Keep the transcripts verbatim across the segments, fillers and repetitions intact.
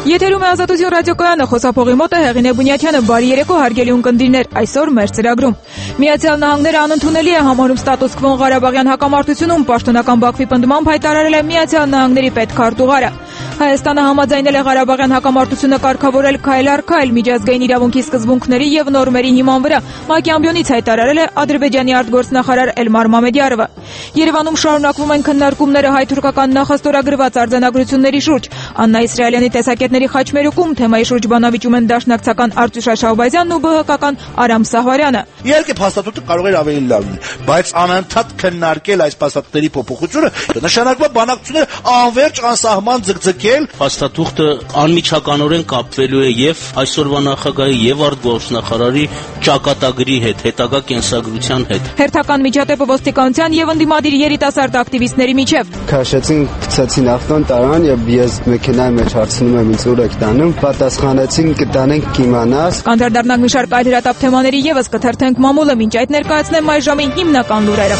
Եթերում է Ազատություն ռադիոկայանը, խոսափողի մոտ է Հեղինե Բունյաթյանը, բարի երեկո հարգելի ունկնդիրներ, այսօր մեր ծրագրում։ Միացյալ Նահանգները անընդունելի է համարում ստատուս քվոն Ղարաբաղյան հակամարտությունում, պաշտոնական Բաքվի պնդմամբ հայտարարել է Միացյալ Նահանգների պետքարտուղարը։ Հայաստանը համաձայնել է Ղարաբաղյան հակամարտությունը կարգավորել քայլ առ քայլ միջազգային իրավունքի սկզբունքների եւ նորմերի հիման վրա, ՄԱԿ-ի ամբիոնից հայտարարել է Ադրբեջանի արտգործնախարար Էլմար Մամեդյարովը։ Երևանում շարունակվում են քննարկումները հայ-թուրքական նախաստորագրված արձանագրությունների շուրջ։ Աննա Իսրայելյանի տեսակետների խաչմերուկում թեմայի շուրջ բանավիճում են դաշնակցական Արտուշ Շահբազյանն ու ԲՀԿ-ական Արամ Սահվարյանը։ Իհարկե փաստաթուղթը կարող էր ավելի լավ լինել, բայց անընդհատ քննարկել այս փաստաթղթերի փոփոխությունը նշանակում է բանակցությունները անվերջ անսահման ձգձգել։ Փաստաթուղթը անմիջականորեն կապվելու է եւ այսօրվա նախագահի եւ արտգործնախարարի ճակատագրի հետ, հետագա կենսագրության հետ։ Հերթական միջադեպը ոստիկանության եւ ընդդիմադիր երիտասարդ ակտիվիստների միջև։ Քաշեցին, գցեցին ավտոն, տարան եւ ես մեքենայի մեջ հարցնում եմ ինձ ուր եք տանում, պատասխանեցին կտանենք կիմանաս։ Կանդրադառնանք մի շարք այլ հրատապ թեմաների եւս կթերթենք մամուլը, մինչ այդ ներկայացնեմ այս ժամի հիմնական լուրերը։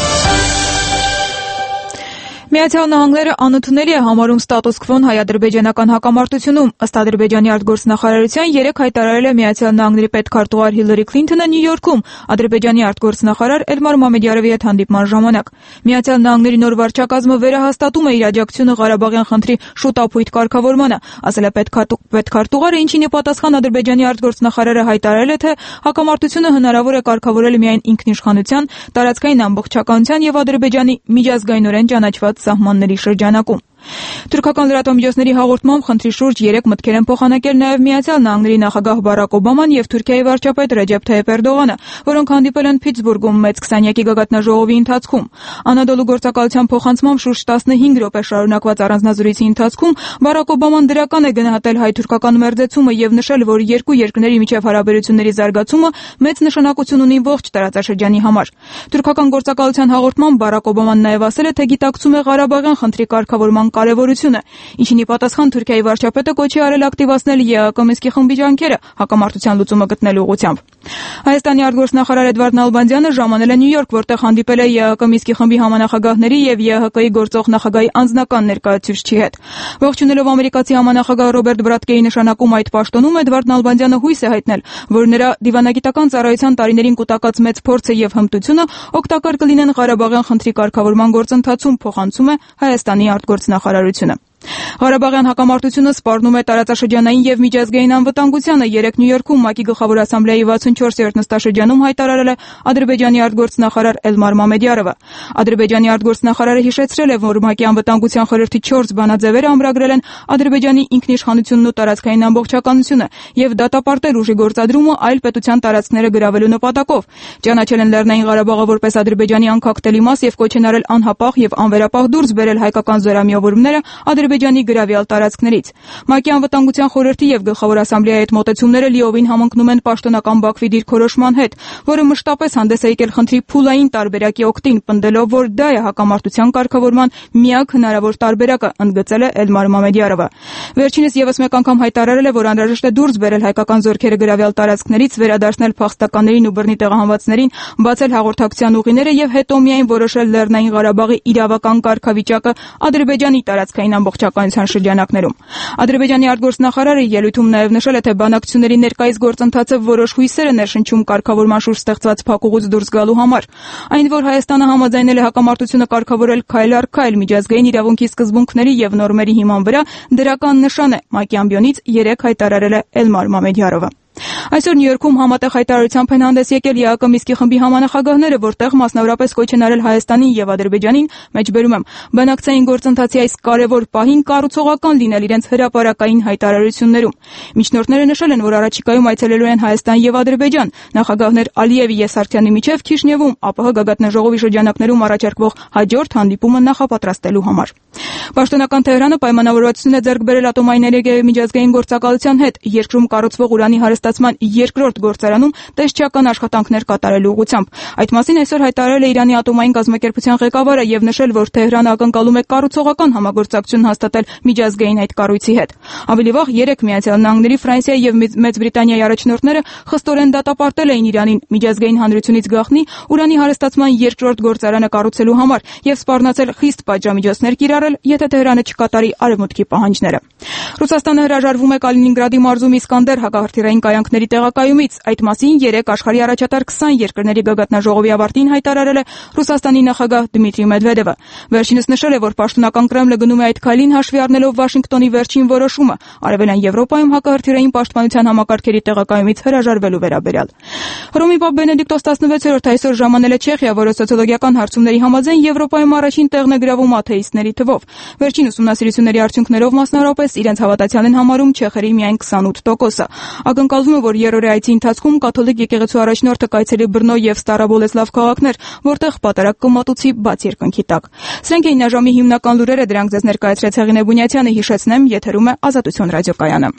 Միացյալ Նահանգները անընդունելի է համարում ստատուս քվոն հայ-ադրբեջանական հակամարտությունում։ Ըստ Ադրբեջանի արտգործնախարարության երեկ հայտարարել է Միացյալ Նահանգների պետքարտուղար Հիլարի Քլինթոնը Նյու Յորքում Ադրբեջանի արտգործնախարար Էլմար Մամեդյարովի հետ հանդիպման ժամանակ։ Միացյալ Նահանգների նոր վարչակազմը վերահաստատում է իր աջակցությունը Ղարաբաղյան խնդրի շուտապույտ կարգավորմանը, ասել է պետքարտուղարը, ինչին ի պատասխան Ադրբեջանի արտգործնախարարը հայտարարել է, թե հակամարտությունը հնարավոր է կարգավորել միայն ինքնիշխանության, տարածքային ամբողջականության եւ Ադրբեջանի միջազգայինորեն ճանաչված սահմանների շրջանակում։ Թուրքական լրատվամիջոցների հաղորդմամբ խնդրի շուրջ երեք մտքեր են փոխանակել նաև Միացյալ Նահանգների նախագահ Բարակ Օբաման եւ Թուրքիայի վարչապետ Ռեջեփ Թայիփ Էրդողանը, որոնք հանդիպել են Փիթսբուրգում մեծ քսանյակի գագաթնաժողովի ընթացքում։ Անադոլու գործակալության փոխանցմամբ շուրջ տասնհինգ րոպե շարունակված առանձնազրույցի ընթացքում Բարակ Օբաման դրական է գնահատել հայ-թուրքական մերձեցումը եւ նշել, որ երկու երկրների միջև հարաբերությունների զարգացումը մեծ նշանակություն ունի ողջ տարածաշրջանի համար։ Թուրքական գործակալության հաղորդմամբ Բարակ Օբաման նաև ասել է, թե գիտակցում է Ղարաբաղյան խնդրի կարգավորման կարևորությունը, ինչին ի պատասխան Թուրքիայի վարչապետը կոչի արել ակտիվացնել ԵԱԿ Մինսկի խմբի ջանքերը հակամարտության լուծումը գտնելու ուղղությամբ։ Հայաստանի արտգործնախարար Էդվարդ Նալբանդյանը ժամանել է Նյու Յորք, որտեղ հանդիպել է ԵԱԿ Մինսկի խմբի համանախագահների եւ ԵԱՀԿ-ի գործող նախագահի անձնական ներկայացուցչի հետ։ Ողջունելով ամերիկացի համանախագահ Ռոբերտ Բրադկեի նշանակում այդ պաշտոնում Էդվարդ Նալբանդյանը հույս է հայտնել, որ նրա դիվանագիտական ծառայության տարիներին կուտակած մեծ փորձը եւ հմտությունը օգտակար կլինեն Ղարաբաղյան խնդրի կարգավորման գործընթացում, փոխանցում է Հայաստանի արտգործնախարարությունը։ Ղարաբաղյան հակամարտությունը սպառնում է տարածաշրջանային եւ միջազգային անվտանգությանը։ Երեկ Նյու Յորքում ՄԱԿ-ի գլխավոր ասամբլեայի վաթսունչորսերորդ նստաշրջանում հայտարարել է Ադրբեջանի արտգործնախարար Էլմար Մամեդյարովը։ Ադրբեջանի արտգործնախարարը հիշեցրել է, որ ՄԱԿ-ի անվտանգության խորհրդի չորս բանաձևերը ամրագրել են Ադրբեջանի ինքնիշխանությունն ու տարածքային ամբողջականությունը եւ դատապարտել ուժի գործադրումը այլ պետության տարածքները գրավելու նպատակով։ Ճանաչել են Լեռնային Ղարաբաղը որպես Ադրբեջանի անկախտելի մաս եւ կոչ են արել անհապաղ եւ անվերապահ դուրս բերել հայկական զորամիավորումները Ադրբեջանի գրավյալ տարածքներից։ ՄԱԿ-ի անվտանգության խորհրդի եւ գլխավոր ասամբլեայի հետ մոտեցումները լիովին համընկնում են պաշտոնական Բաքվի դիրքորոշման հետ, որը մշտապես հանդես է եկել խնդրի փուլային տարբերակի օգտին, պնդելով, որ դա է հակամարտության կարգավորման միակ հնարավոր տարբերակը, ընդգծել է Էլմար Մամեդյարովը։ Վերջինս եւս մեկ անգամ հայտարարել է, որ անհրաժեշտ է դուրս բերել հայկական զորքերը գրավյալ տարածքներից, վերադարձնել փախստականներին ու բռնի տեղահանվածներին, բացել հաղորդակցության ուղիները եւ հետո միայն որոշել Լեռնային Ղարաբաղի իրավական կարգավիճակը Ադրբեջանի տարածքային ամբողջականության շրջանակներում։ Ադրբեջանի արտգործնախարարը ելույթում նաև նշել է, թե բանակցությունների ներկայիս գործընթացը որոշ հույսեր է ներշնչում կարգավորման շուրջ ստեղծված փակուղուց դուրս գալու համար։ Այն, որ Հայաստանը համաձայնել է հակամարտությունը կարգավորել քայլ առ քայլ միջազգային իրավունքի սկզբունքների եւ նորմերի հիման վրա, դրական նշան է, ՄԱԿ-ի ամբիոնից երեկ հայտարարել է Էլմար Մամեդյարովը։ Այսօր Նյու Յորքում համատեղ հայտարարությամբ են հանդես եկել ԵԱԿ Մինսկի խմբի համանախագահները, որտեղ մասնավորապես կոչ են արել Հայաստանին եւ Ադրբեջանին, մեջբերում եմ, բանակցային գործընթացի այս կարևոր պահին կառուցողական լինել իրենց հրապարակային հայտարարություններում։ Միջնորդները նշել են, որ առաջիկայում այցելելու են Հայաստան եւ Ադրբեջան, նախագահներ Ալիևի եւ Սարգսյանի միջև Քիշնևում ԱՊՀ գագաթնաժողովի շրջանակներում առաջարկվող հաջորդ հանդիպումը նախապատրաստելու համար։ Պաշտոնական Թեհրանը պայմանավորվածություն է ձեռք բերել ատոմային էներգիայի միջազգային գործակալության հետ երկրում կառուցվող ուրանի հարստացման երկրորդ գործարանում տեսչական աշխատանքներ կատարելու ուղղությամբ։ Այդ մասին այսօր հայտարարել է Իրանի ատոմային կազմակերպության ղեկավարը եւ նշել, որ Թեհրանը ակնկալում է կառուցողական համագործակցություն հաստատել միջազգային այդ կառույցի հետ։ Ավելի վաղ երեք Միացյալ Նահանգների, Ֆրանսիայի եւ Մեծ Բրիտանիայի առաջնորդները խստորեն դատապարտել էին Իրանին միջազգային հանրությունից գաղտնի ուրանի հարստացման երկրորդ գործարանը կառուցելու համար եւ սպառնացել խիստ պատժամիջոցներ կիրառել, եթե Թեհրանը չկատարի արևմուտքի պահանջները։ Ռուսաստանը հրաժարվում է Կալինինգրադի մարզում Իսկանդեր հակահրթիռային կայանքների տեղակայումից։ Այդ մասին երեկ աշխարհի առաջատար քսան երկրների գագաթնաժողովի ավարտին հայտարարել է Ռուսաստանի նախագահ Դմիտրի Մեդվեդևը։ Վերջինս նշել է, որ պաշտոնական Կրեմլը գնում է այդ քայլին հաշվի առնելով Վաշինգտոնի վերջին որոշումը Արևելյան Եվրոպայում հակահրթիռային պաշտպանության համակարգերի տեղակայումից հրաժարվելու վերաբերյալ։ Հռոմի Պապ Բենեդիկտոս տասնվեցերորդը այսօր ժամանել է Չեխիա, որը սոցիոլոգիական հարցումների համաձայն Եվրոպայում առաջին տեղն է գրավում աթեիստների թվով։ Վերջին ուսումնասիրությունների արդյունքներով մասնավորապես իրենց հավատացյալ են համարում չեխերի միայն քսանութ տոկոսը։ Ակնկալվում է, որ երրորդ այցի ընթացքում կաթոլիկ եկեղեցու առաջնորդը կայցելի Բրնո եւ Ստարաբոլեսլավ քաղաքներ, որտեղ պատարակ կմատուցի բաց երկնքի տակ։ Սրանք էին այժմի հիմնական լուրերը, դրանք ձեզ ներկայացրեց Հեղինե Բունյացյանը, հիշեցնեմ, եթերում է Ազատություն ռադիոկայանը։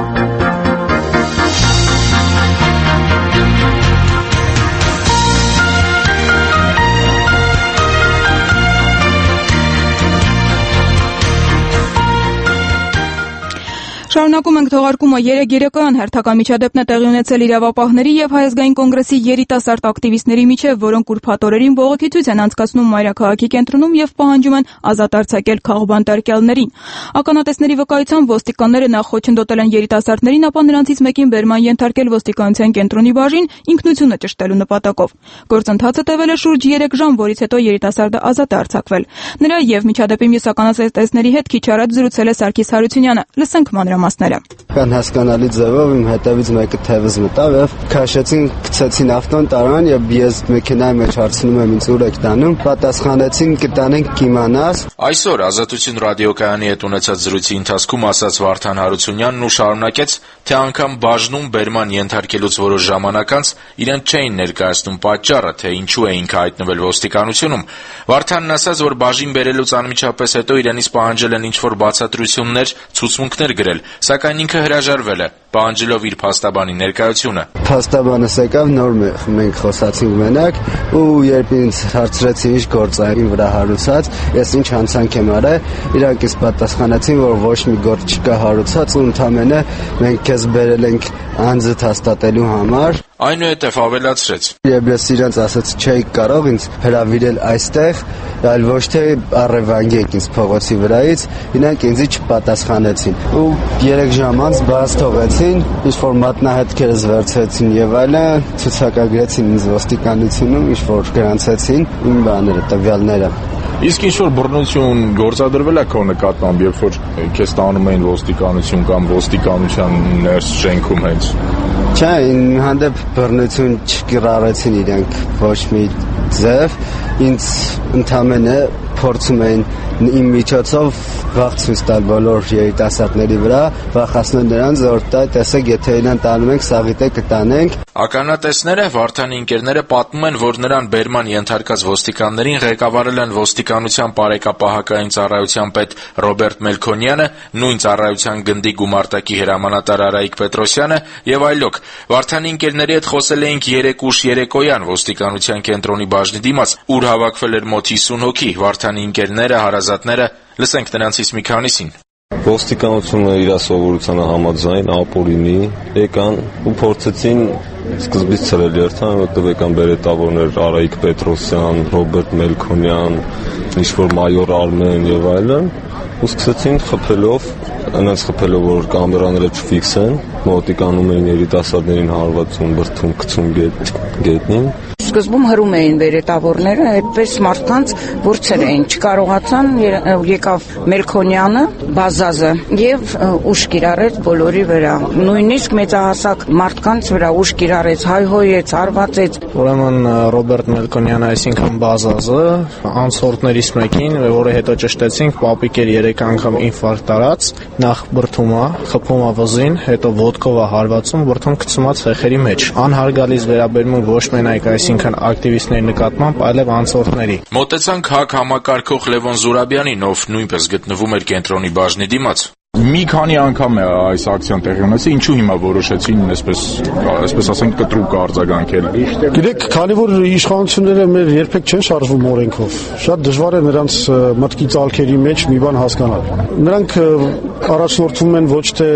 Շարունակում ենք թողարկումը երեք երեկոյան հերթական միջադեպն է տեղի ունեցել իրավապահների եւ Հայ ազգային կոնգրեսի երիտասարդ ակտիվիստների միջև, որոնք ուրբաթ օրերին բողոքի ցույց են անցկացնում մայրաքաղաքի կենտրոնում եւ պահանջում են ազատ արձակել քաղբանտարկյալներին։ Ականատեսների վկայությամբ ոստիկանները նախ խոչընդոտել են երիտասարդներին, ապա նրանցից մեկին բերման ենթարկել ոստիկանության կենտրոնի բաժին ինքնությունը ճշտելու նպատակով։ Գործընթացը տևել է շուրջ երեք ժամ, որից հետո երիտասարդը ազատ է արձակվել։ Նրա եւ միջադեպի մյուս ականատեսների հետ քիչ առաջ զրուցել է Սարգիս Հարությունյանը։ Լսենք մանրամասները։ Կան հասկանալի ձևով իմ հետևից մեկը թևս մտավ եւ քաշեցին, գցեցին ավտոն, տարան եւ ես մեքենայի մեջ հարցնում եմ ինձ ուր եք տանում, պատասխանեցին կտանենք կիմանաս։ Այսօր Ազատություն ռադիոկայանի հետ ունեցած զրույցի ընթացքում ասաց Վարդան Հարությունյանն ու շարունակեց, թե անգամ բաժնում բերման ենթարկելուց որոշ ժամանակ անց իրեն չէին ներկայացնում պատճառը, թե ինչու է ինքը հայտնվել ոստիկանությունում։ Վարդանն ասաց, որ բաժին բերելուց անմիջապես հետո իրենից պահանջել են ինչ-որ բացատրություններ, ցուցմունքներ գրել, սակայն ինքը հրաժարվել է, պահանջելով իր փաստաբանի ներկայությունը։ Փաստաբանս եկավ, նոր մենք խոսացինք մենակ ու երբ ինձ հարցրեցին ինչ գործ է իմ վրա հարուցած, ես ինչ հանցանք եմ արել, իրանք ինձ պատասխանեցին, որ ոչ մի գործ չկա հարուցած ու ընդամենը մենք քեզ բերել ենք անձդ հաստատելու համար։ Այնուհետև ավելացրեց. Երբ ես իրենց ասացի չէի կարող ինձ հրավիրել այստեղ, այլ ոչ թե առևանգեք ինձ փողոցի վրայից, իրանք ինձ չպատասխանեցին։ Ու երեք ժամ անց բաց թողեցին, ինչ-որ մատնահետքերս վերցրեցին եւ այլն, ցուցակագրեցին ինձ ոստիկանությունում, ինչ-որ գրանցեցին իմ բաները, տվյալները։ Իսկ ինչ-որ բռնություն գործադրվել է քո նկատմամբ, երբ որ քեզ տանում էին ոստիկանություն կամ ոստիկանության ներս շենքում հենց։ Չէ, իմ հանդեպ բռնություն չկիրառեցին իրենք ոչ մի ձև, ինձ ընդամենը փորձում էին իմ միջոցով վախ ցույց տալ բոլոր երիտասարդների վրա, վախացնել նրանց, որ տեսեք, եթե իրան տանում ենք, սաղիթե կտանենք։ Ականատեսները, Վարդանի ընկերները պատմում են, որ նրան բերման ենթարկած ոստիկաններին ղեկավարել են ոստիկանության բարեկապահական ծառայության պետ Ռոբերտ Մելքոնյանը, նույն ծառայության գնդի գումարտակի հրամանատար Արայիկ Պետրոսյանը եւ այլոք։ Վարդանի ընկերների հետ խոսել էինք երեք ուշ երեկոյան ոստիկանության կենտրոնի բաժնի դիմաց, ուր հավաքվել էր մոտ հիսուն հոգի, Վարդանի ընկերները, հարազատները, լսենք նրանցից մի քանիսին։ Ոստիկանությունը իր սովորությանը համաձայն ապօրինի եկան ու փորձեցին սկզբից ցրել երթան, որտեղ եկան բերետավորներ Արայիկ Պետրոսյան, Ռոբերտ Մելքոնյան, ինչ-որ մայոր Արմեն եւ այլն, ու սկսեցին խփելով, նրանց խփելով, որ կամերաները չֆիքսեն, մոտիկանում էին երիտասարդներին հարվածում, բրդում, գցում գետնին։ Սկզբում հրում էին վերետավորները, այդպես մարդկանց ворցեր էին, չկարողացան, եկավ Մելքոնյանը, Բազազը եւ ուշ կիրառեց բոլորի վրա։ Նույնիսկ մեծահասակ մարդկանց վրա ուշ կիրառեց, հայհոյեց, հարվածեց։ Ուրեմն Ռոբերտ Մելքոնյանը, այսինքն Բազազը, անցորդներից մեկին, որը հետո ճշտեցինք, պապիկ էր երեք անգամ ինֆարկտ արած, նախ բրդում է, խփում է վզին, հետո ոդկով է հարվածում, բրդում գցում է ցեխերի մեջ։ Անհարգալից վերաբերմունք ոչ մենակ այսինքն ակտիվիստների նկատմամբ, այլև անցորդների։ Մոտեցանք ՀԱԿ համակարգող Լևոն Զուրաբյանին, ով նույնպես գտնվում էր կենտրոնի բաժնի դիմաց։ Մի քանի անգամ է այս ակցիան տեղի ունեցել, ինչու հիմա որոշեցին այսպես, այսպես ասենք, կտրուկ արձագանքել։ Գիտեք, քանի որ իշխանությունները մեր երբեք չեն շարժվում օրենքով, շատ դժվար է նրանց մտքի ծալքերի մեջ մի բան հասկանալ։ Նրանք առաջնորդվում են ոչ թե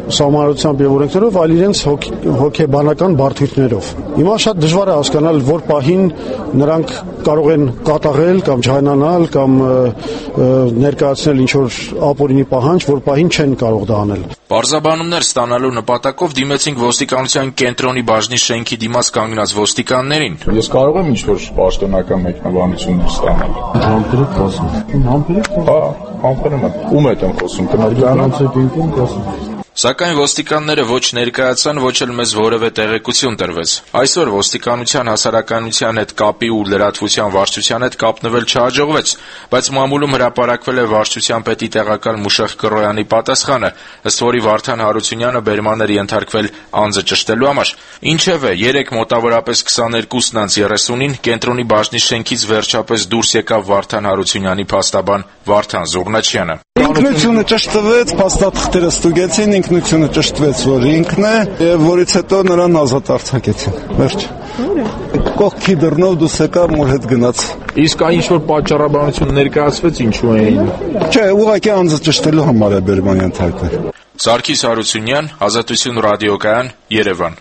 սահմանադրությամբ եւ օրենքներով, այլ իրենց հոգեբանական բարդություններով։ Հիմա շատ դժվար է հասկանալ, որ պահին նրանք կարող են կատաղել կամ ջանանալ կամ ներկայացնել ինչ-որ ապօրինի պահանջ, որ պահին չեն կարող դա անել։ Պարզաբանումներ ստանալու նպատակով դիմեցինք ոստիկանության կենտրոնի բաժնի շենքի դիմաց կանգնած ոստիկաններին։ Ես կարող եմ ինչ-որ պաշտոնական մեկնաբանություն ստանալ։ Համբերեք խոսում։ Համբերեք։ Հա, համբերեմ։ Ում հետ եմ խոսում։ Կանանց հետ ինքն խոսում։ Սակայն ոստիկանները ոչ ներկայացան, ոչ էլ մեզ որևէ տեղեկություն տրվեց։ Այսօր ոստիկանության հասարակայնության հետ կապի ու լրատվության վարչության հետ կապնվել չհաջողվեց, բայց մամուլում հրապարակվել է վարչության պետի տեղակալ Մուշեղ Կռոյանի պատասխանը, ըստ որի Վարդան Հարությունյանը բերման էր ենթարկվել անձը ճշտելու համար։ Ինչևէ, երեկ մոտավորապես քսաներկուսն անց երեսունին կենտրոնի բաժնի շենքից վերջապես դուրս եկավ Վարդան Հարությունյանի փաստաբան Վարդան Զուռնաչյանը։ Ինքնությունը ճշտվեց, փաստաթղթերը ստուգեցին, ինքնությունը ճշտվեց, որ ինքն է, եւ որից հետո նրան ազատ արձակեցին։ Վերջ։ Կողքի դռնով դուրս եկավ, մոր հետ գնաց։ Իսկ այն ինչ-որ պատճառաբանություն ներկայացվեց, ինչու էին։ Չէ, ուղղակի անձը ճշտելու համար է բերման ենթարկվել։ Սարգիս Հարությունյան, Ազատություն ռադիոկայան, Երևան։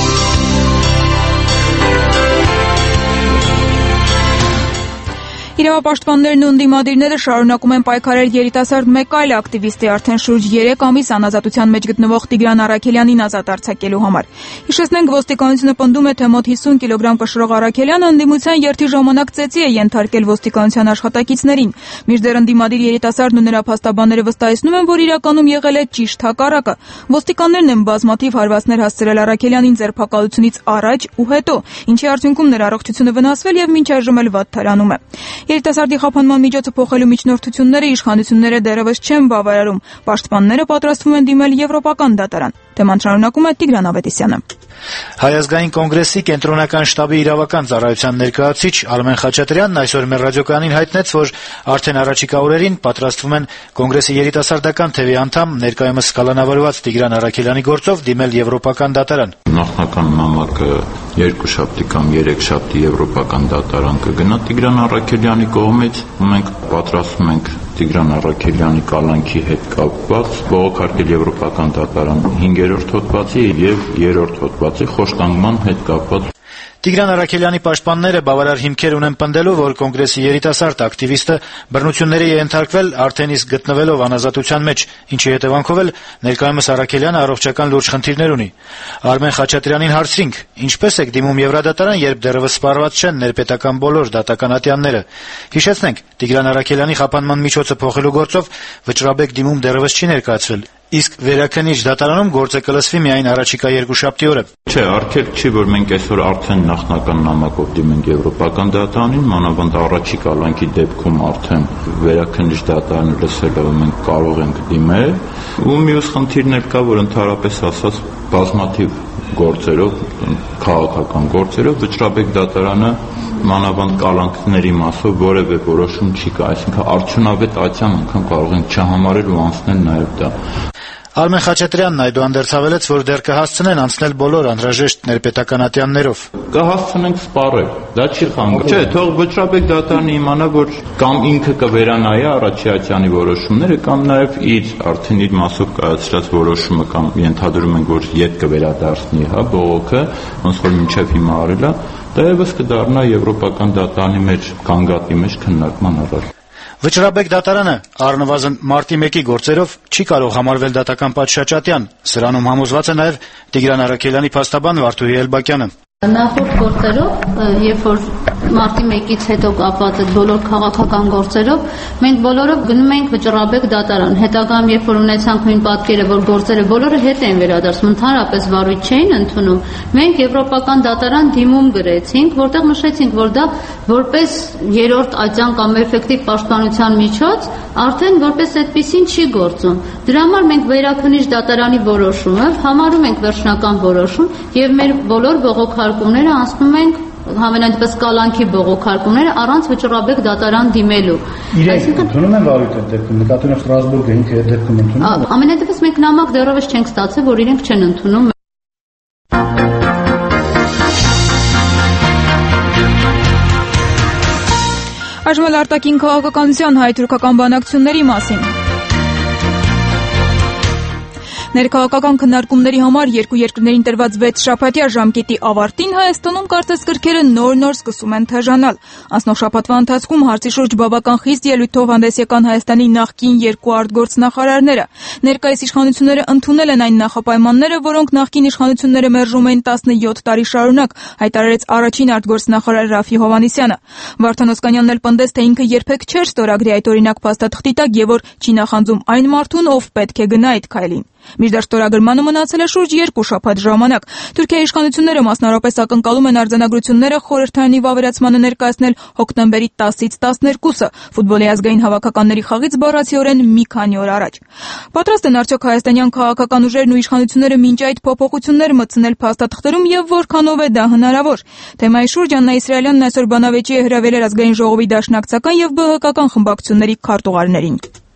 Իրավապաշտպաններն ու ընդդիմադիրները շարունակում են պայքարել երիտասարդ մեկ այլ ակտիվիստի արդեն շուրջ երեք ամիս անազատության մեջ գտնվող Տիգրան Առաքելյանին ազատ արձակելու համար։ Հիշեցնենք, ոստիկանությունը պնդում է, թե մոտ հիսուն կիլոգրամ կշռող Առաքելյանը ընդդիմության երթի ժամանակ ծեծի է ենթարկել ոստիկանության աշխատակիցներին։ Մինչդեռ ընդդիմադիր երիտասարդն ու նրա փաստաբանները վստահեցնում են, որ իրականում եղել է ճիշտ հակառակը։ Ոստիկաններն են բազմաթիվ հարվածներ հասցրել Առաքելյանին ձերբակալությունից առաջ ու հետո, ինչի արդյունքում նրա առողջությունը վնասվել եւ մինչ այժմ էլ վատթարանում է։ Երիտասարդի խափանման միջոցը փոխելու միջնորդությունները իշխանությունները դեռևս չեն բավարարում։ Պաշտպանները պատրաստվում են դիմել եվրոպական դատարան։ Թեման շարունակում է Տիգրան Ավետիսյանը։ Հայ ազգային կոնգրեսի կենտրոնական շտաբի իրավական ծառայության ներկայացուցիչ Արմեն Խաչատրյանն այսօր մեր ռադիոկայանին հայտնեց, որ արդեն առաջիկա օրերին պատրաստվում են կոնգրեսի երիտասարդական թևի անդամ, ներկայումս կալանավորված Տիգրան Առաքելյանի գործով դիմել եվրոպական դատարան։ Նախնական նամակը երկուշաբթի կամ երեքշաբթի եվրոպական դատարան կգնա Տիգրան Առաքելյանի կողմից, ու մենք պատրաստվում ենք Տիգրան Առաքելյանի կալանքի հետ կապված բողոքարկել եվրոպական դատարան հինգերորդ հոդվածի եւ երրորդ հոդվածի խոշտանգման հետ կապված։ Տիգրան Առաքելյանի պաշտպանները բավարար հիմքեր ունեն պնդելու, որ կոնգրեսի երիտասարդ ակտիվիստը բռնությունների է ենթարկվել արդեն իսկ գտնվելով անազատության մեջ, ինչի հետևանքով էլ ներկայումս Առաքելյանը առողջական լուրջ խնդիրներ ունի։ Արմեն Խաչատրյանին հարցրինք. ինչպես եք դիմում Եվրադատարան, երբ դեռևս սպառված չեն ներպետական բոլոր դատական ատյանները։ Հիշեցնենք, Տիգրան Առաքելյանի խափանման միջոցը փոխելու գործով վճռաբեկ դիմում դեռևս չի ներկայացվել, իսկ վերաքննիչ դատարանում գործը կլսվի միայն առաջիկա երկուշաբթի օրը։ Չէ, արգելք չի, որ մենք այսօր արդեն նախնական նամակով դիմենք եվրոպական դատարանին, մանավանդ առաջի կալանքի դեպքում արդեն վերաքննիչ դատարանը լսելով մենք կարող ենք դիմել, ու մյուս խնդիրն էլ կա, որ ընդհանրապես ասած բազմաթիվ գործերով, քաղաքական գործերով վճռաբեկ դատարանը մանավանդ կալանքների մասով որևէ որոշում չի կա, այսինքն արդյունավետ ատյան անգամ կարող ենք չհամարել ու անցնել նաև դա։ Արմեն Խաչատրյանն այդուհանդերձ հավելեց, որ դեռ կհասցնեն անցնել բոլոր անհրաժեշտ ներպետական ատյաններով։ Կհասցնենք սպառել, դա չի խանգարում։ Չէ, թող վճռաբեկ դատարանը իմանա, որ կամ ինքը կվերանայի առաջի ատյանի որոշումները, կամ նաև իր արդեն իր մասով կայացրած որոշումը, կամ ենթադրում ենք, որ ետ կվերադարձնի, հա, բողոքը, ոնց որ մինչև հիմա արել է, դա եւս կդառնա եվրոպական դատարանի մեջ կանգատի մեջ քննարկման առարկա։ Վճռաբեկ դատարանը առնվազն մարտի մեկի գործերով չի կարող համարվել դատական պատշաճատյան։ Սրանում համոզված է նաև Տիգրան Առաքելյանի փաստաբան Վարդուհի Էլբակյանը։ Նախորդ գործերով, երբ որ մարտի մեկից հետո կապված այդ բոլոր քաղաքական գործերով, մենք բոլորը գնում ենք վճռաբեկ դատարան։ Հետագայում, երբ որ ունեցանք նույն պատկերը, որ գործերը բոլորը հետ են վերադարձում, ընդհանրապես վարույթ չէին ընդունում, մենք եվրոպական դատարան դիմում գրեցինք, որտեղ նշեցինք, որ դա որպես երրորդ ատյան կամ էֆեկտիվ պաշտպանության միջոց արդեն որպես այդպեսին չի գործում։ Դրա համար մենք վերաքննիչ դատարանի որոշումը համարում ենք վերջնական որոշում եւ մեր բոլոր բողոքարկումները անցնում ենք համենայնդեպս կալանքի բողոքարկումները առանց վճռաբեկ դատարան դիմելու։ Իրենք ընդունում են վարույթ այդ դեպքում, նկատի ունեմ Ստրասբուրգը ինքը այդ դեպքում ընդունում է։ Ամենայնդեպս մենք նամակ դեռևս չենք ստացել, որ իրենք չեն ընդունում։ Այժմ էլ արտաքին քաղաքականության հայ-թուրքական բանակցությունների մասին։ Ներքաղաքական քննարկումների համար երկու երկրներին տրված վեց շաբաթյա ժամկետի ավարտին Հայաստանում կարծես կրքերը նոր-նոր սկսում են թեժանալ։ Անցնող շաբաթվա ընթացքում հարցի շուրջ բավական խիստ ելույթով հանդես եկան Հայաստանի նախկին երկու արտգործնախարարները։ Ներկայիս իշխանությունները ընդունել են այն նախապայմանները, որոնք նախկին իշխանությունները մերժում էին տասնյոթ տարի շարունակ, հայտարարեց առաջին արտգործնախարար Ռաֆի Հովհաննիսյանը։ Վարդան Օսկանյանն էլ պնդեց, թե ինքը երբեք չէր ստորագրի այդ օրինակ փաստաթղթի տակ եւ որ չի նախանձում այն մարդուն, ով պետք է գնա այդ քայլին։ Մինչդեռ ստորագրմանը մնացել է շուրջ երկու շաբաթ ժամանակ։ Թուրքիայի իշխանությունները մասնավորապես ակնկալում են արձանագրությունները խորհրդարանի վավերացմանը ներկայացնել հոկտեմբերի տասից տասներկուսը, ֆուտբոլի ազգային հավաքականների խաղից բառացիորեն մի քանի օր առաջ։ Պատրաստ են արդյոք հայաստանյան քաղաքական ուժերն ու իշխանությունները մինչ այդ փոփոխություններ մտցնել փաստաթղթերում եւ որքանով է դա հնարավոր։ Թեմայի շուրջ Աննա Իսրայելյանն այսօր բանավեճի է հրավիրել ազգային ժողովի դաշնակցական եւ բհկական խմբակցությունների քարտուղարներին։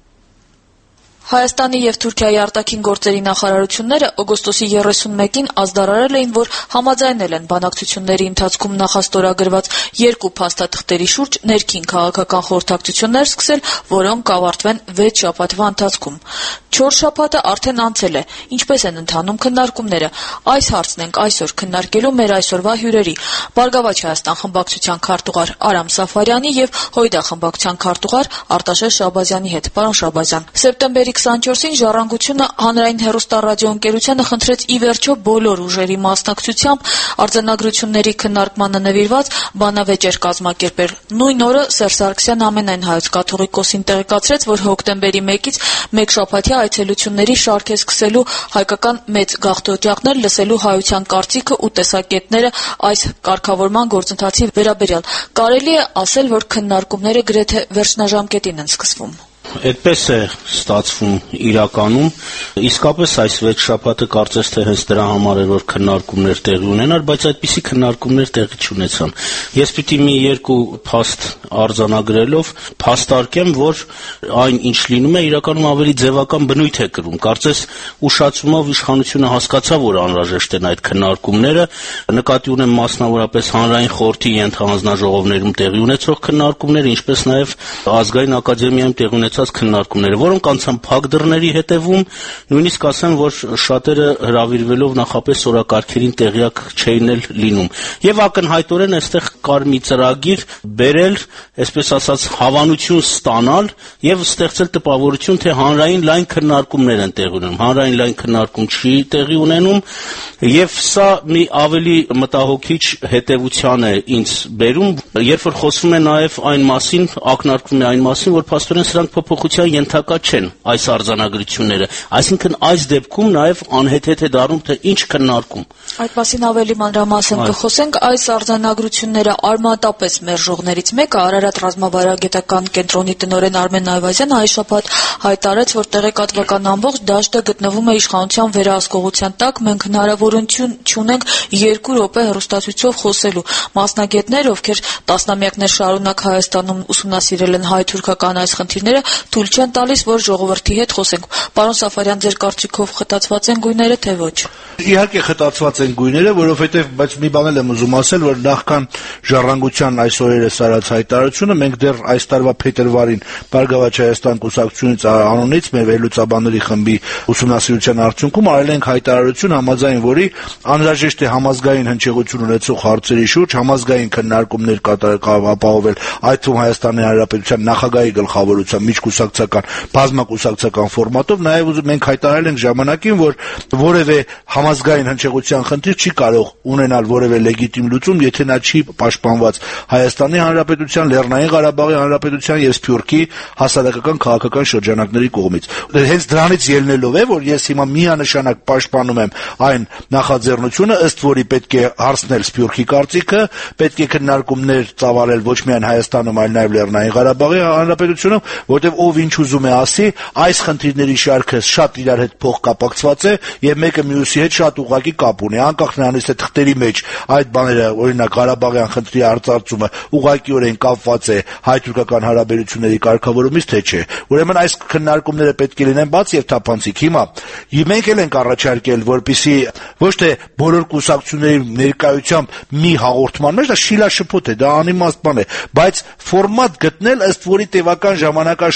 Հայաստանի եւ Թուրքիայի արտաքին գործերի նախարարությունները օգոստոսի երեսունմեկին ազդարարել էին, որ համաձայնել են բանակցությունների ընթացքում նախաստորագրված երկու փաստաթղթերի շուրջ ներքին քաղաքական խորհրդակցություններ սկսել, որոնք կավարտվեն վեց շաբաթվա ընթացքում։ Չորս շաբաթը արդեն անցել է։ Ինչպես են ընթանում քննարկումները։ Այս հարցն ենք այսօր քննարկելու մեր այսօրվա հյուրերի՝ Բարգավաճ Հայաստան խմբակցության քարտուղար Արամ Սաֆարյանի եւ Հույդա խմբակցության քարտուղար Արտաշես Շահբազյանի հետ։ Պարոն Շահբազյան, սեպտեմբերի քսաներկուսին Ժառանգությունը հանրային հեռուստառադիոընկերությանը խնդրեց ի վերջո բոլոր ուժերի մասնակցությամբ արձանագրությունների քննարկմանը նվիրված բանավեճեր կազմակերպել։ Նույն օրը Սերժ Սարգսյանն ամենայն հայոց կաթողիկոսին տեղեկացրեց, որ հոկտեմբերի մեկից մեկ շաբաթյա այցելությունների շարք է սկսելու հայկական մեծ գաղթօջախներ լսելու հայության կարծիքը ու տեսակետները այս կարգավորման գործընթացի վերաբերյալ։ Կարելի է ասել, որ քննարկումները գրեթե վերջնաժամկետին են սկսվում։ Այդպես է ստացվում իրականում, իսկապես այս վեց շաբաթը կարծես թե հենց դրա համար էր, որ քննարկումներ տեղի ունենար, բայց այդպիսի քննարկումներ տեղի չունեցան։ Ես պիտի մի երկու փաստ արձանագրելով փաստարկեմ, որ այն ինչ լինում է իրականում ավելի ձևական բնույթ է կրում։ Կարծես ուշացումով իշխանությունը հասկացավ, որ անհրաժեշտ են այդ քննարկումները, նկատի ունեմ մասնավորապես հանրային խորհրդի ենթահանձնաժողովներում տեղի ունեցող քննարկումները, ինչպես նաև ազգային ակադեմիայում տեղի ունեցած քննարկումները, որոնք անցան փակ դռների հետևում, նույնիսկ ասեմ, որ շատերը հրավիրվելով նախապես օրակարգերին տեղյակ չէին էլ լինում։ Եվ ակնհայտորեն այստեղ կար մի ծրագիր բերել, այսպես ասած, հավանություն ստանալ եւ ստեղծել տպավորություն, թե հանրային լայն քննարկումներ են տեղի ունենում։ Հանրային լայն քննարկում չի տեղի ունենում, եւ սա մի ավելի մտահոգիչ հետեւության է ինձ բերում, երբ որ խոսվում է նաեւ այն մասին, ակնարկվում է այն մասին, որ փաստորեն սրանք փոփոխության ենթակա չեն այս արձանագրությունները, այսինքն այս դեպքում նաև անհեթեթ է դառնում, թե ինչ քննարկում։ Այդ մասին ավելի մանրամասն կխոսենք։ Այս արձանագրությունները արմատապես մերժողներից մեկը Արարատ ռազմավարագիտական կենտրոնի տնօրեն Արմեն Այվազյանը այս շաբաթ հայտարարեց, որ տեղեկատվական ամբողջ դաշտը գտնվում է իշխանության վերահսկողության տակ, մենք հնարավորություն չունենք երկու րոպե հեռուստացույցով խոսելու։ Մասնագետներ, ովքեր տասնամյակներ շարունակ Հայաստանում ուսումնասիրել են հայ-թուրքական այս խնդիրները, թույլ չեն տալիս, որ ժողովրդի հետ խոսենք։ Պարոն Սաֆարյան, ձեր կարծիքով խտացված են գույները, թե ոչ։ Իհարկե խտացված են գույները, որովհետև բայց մի բան էլ եմ ուզում ասել, որ նախքան Ժառանգության այս օրերս արած հայտարարությունը մենք դեռ այս տարվա փետրվարին Բարգավաճ Հայաստան կուսակցությունից անունից մեր վերլուծաբանների խմբի ուսումնասիրության արդյունքում արել ենք հայտարարություն, համաձայն որի անհրաժեշտ է համազգային հնչեղություն ունեցող հարցերի շուրջ համազգային քննարկումներ կատարել ապահովել, այդ թվում Հայաստանի Հանրապետության նախագահի գլխավորությամբ միջկուսակցական բազմակուսակցական ֆորմատով, նաև մենք հայտարարել ենք ժամանակին, որ որևէ համազգային հնչեղության խնդիր չի կարող ունենալ որևէ լեգիտիմ լուծում, եթե նա չի պաշտպանված Հայաստանի Հանրապետության, Լեռնային Ղարաբաղի Հանրապետության եւ Սփյուռքի հասարակական քաղաքական շրջանակների կողմից։ Հենց դրանից ելնելով է, որ ես հիմա միանշանակ պաշտպանում եմ այն նախաձեռնությունը, ըստ որի պետք է հարցնել Սփյուռքի կարծիքը, պետք է քննարկումներ ծավալել ոչ միայն Հայաստանում, այլ նաև Լեռնային Ղարաբաղի Հանրապետությունում, որտեղ ով ինչ ուզում է ասի, այս խնդիրների շարքը շատ իրար հետ փոխկապակցված է եւ մեկը մյուսի հետ շատ ուղղակի կապ ունի, անկախ նրանից թե թղթերի մեջ այդ բաները, օրինակ Ղարաբաղյան խնդրի արծարծումը ուղղակիորեն կապված է հայ-թուրքական հարաբերությունների կարգավորումից, թե չէ։ Ուրեմն այս քննարկումները պետք է լինեն բաց եւ թափանցիկ։ Հիմա մենք էլ ենք առաջարկել, որպեսզի ոչ թե բոլոր կուսակցությունների ներկայությամբ մի հաղորդման մեջ, դա շիլաշփոթ է, դա անիմաստ բան է, բայց ֆորմատ գտնել, ըստ որի տևական ժամանակաշրջան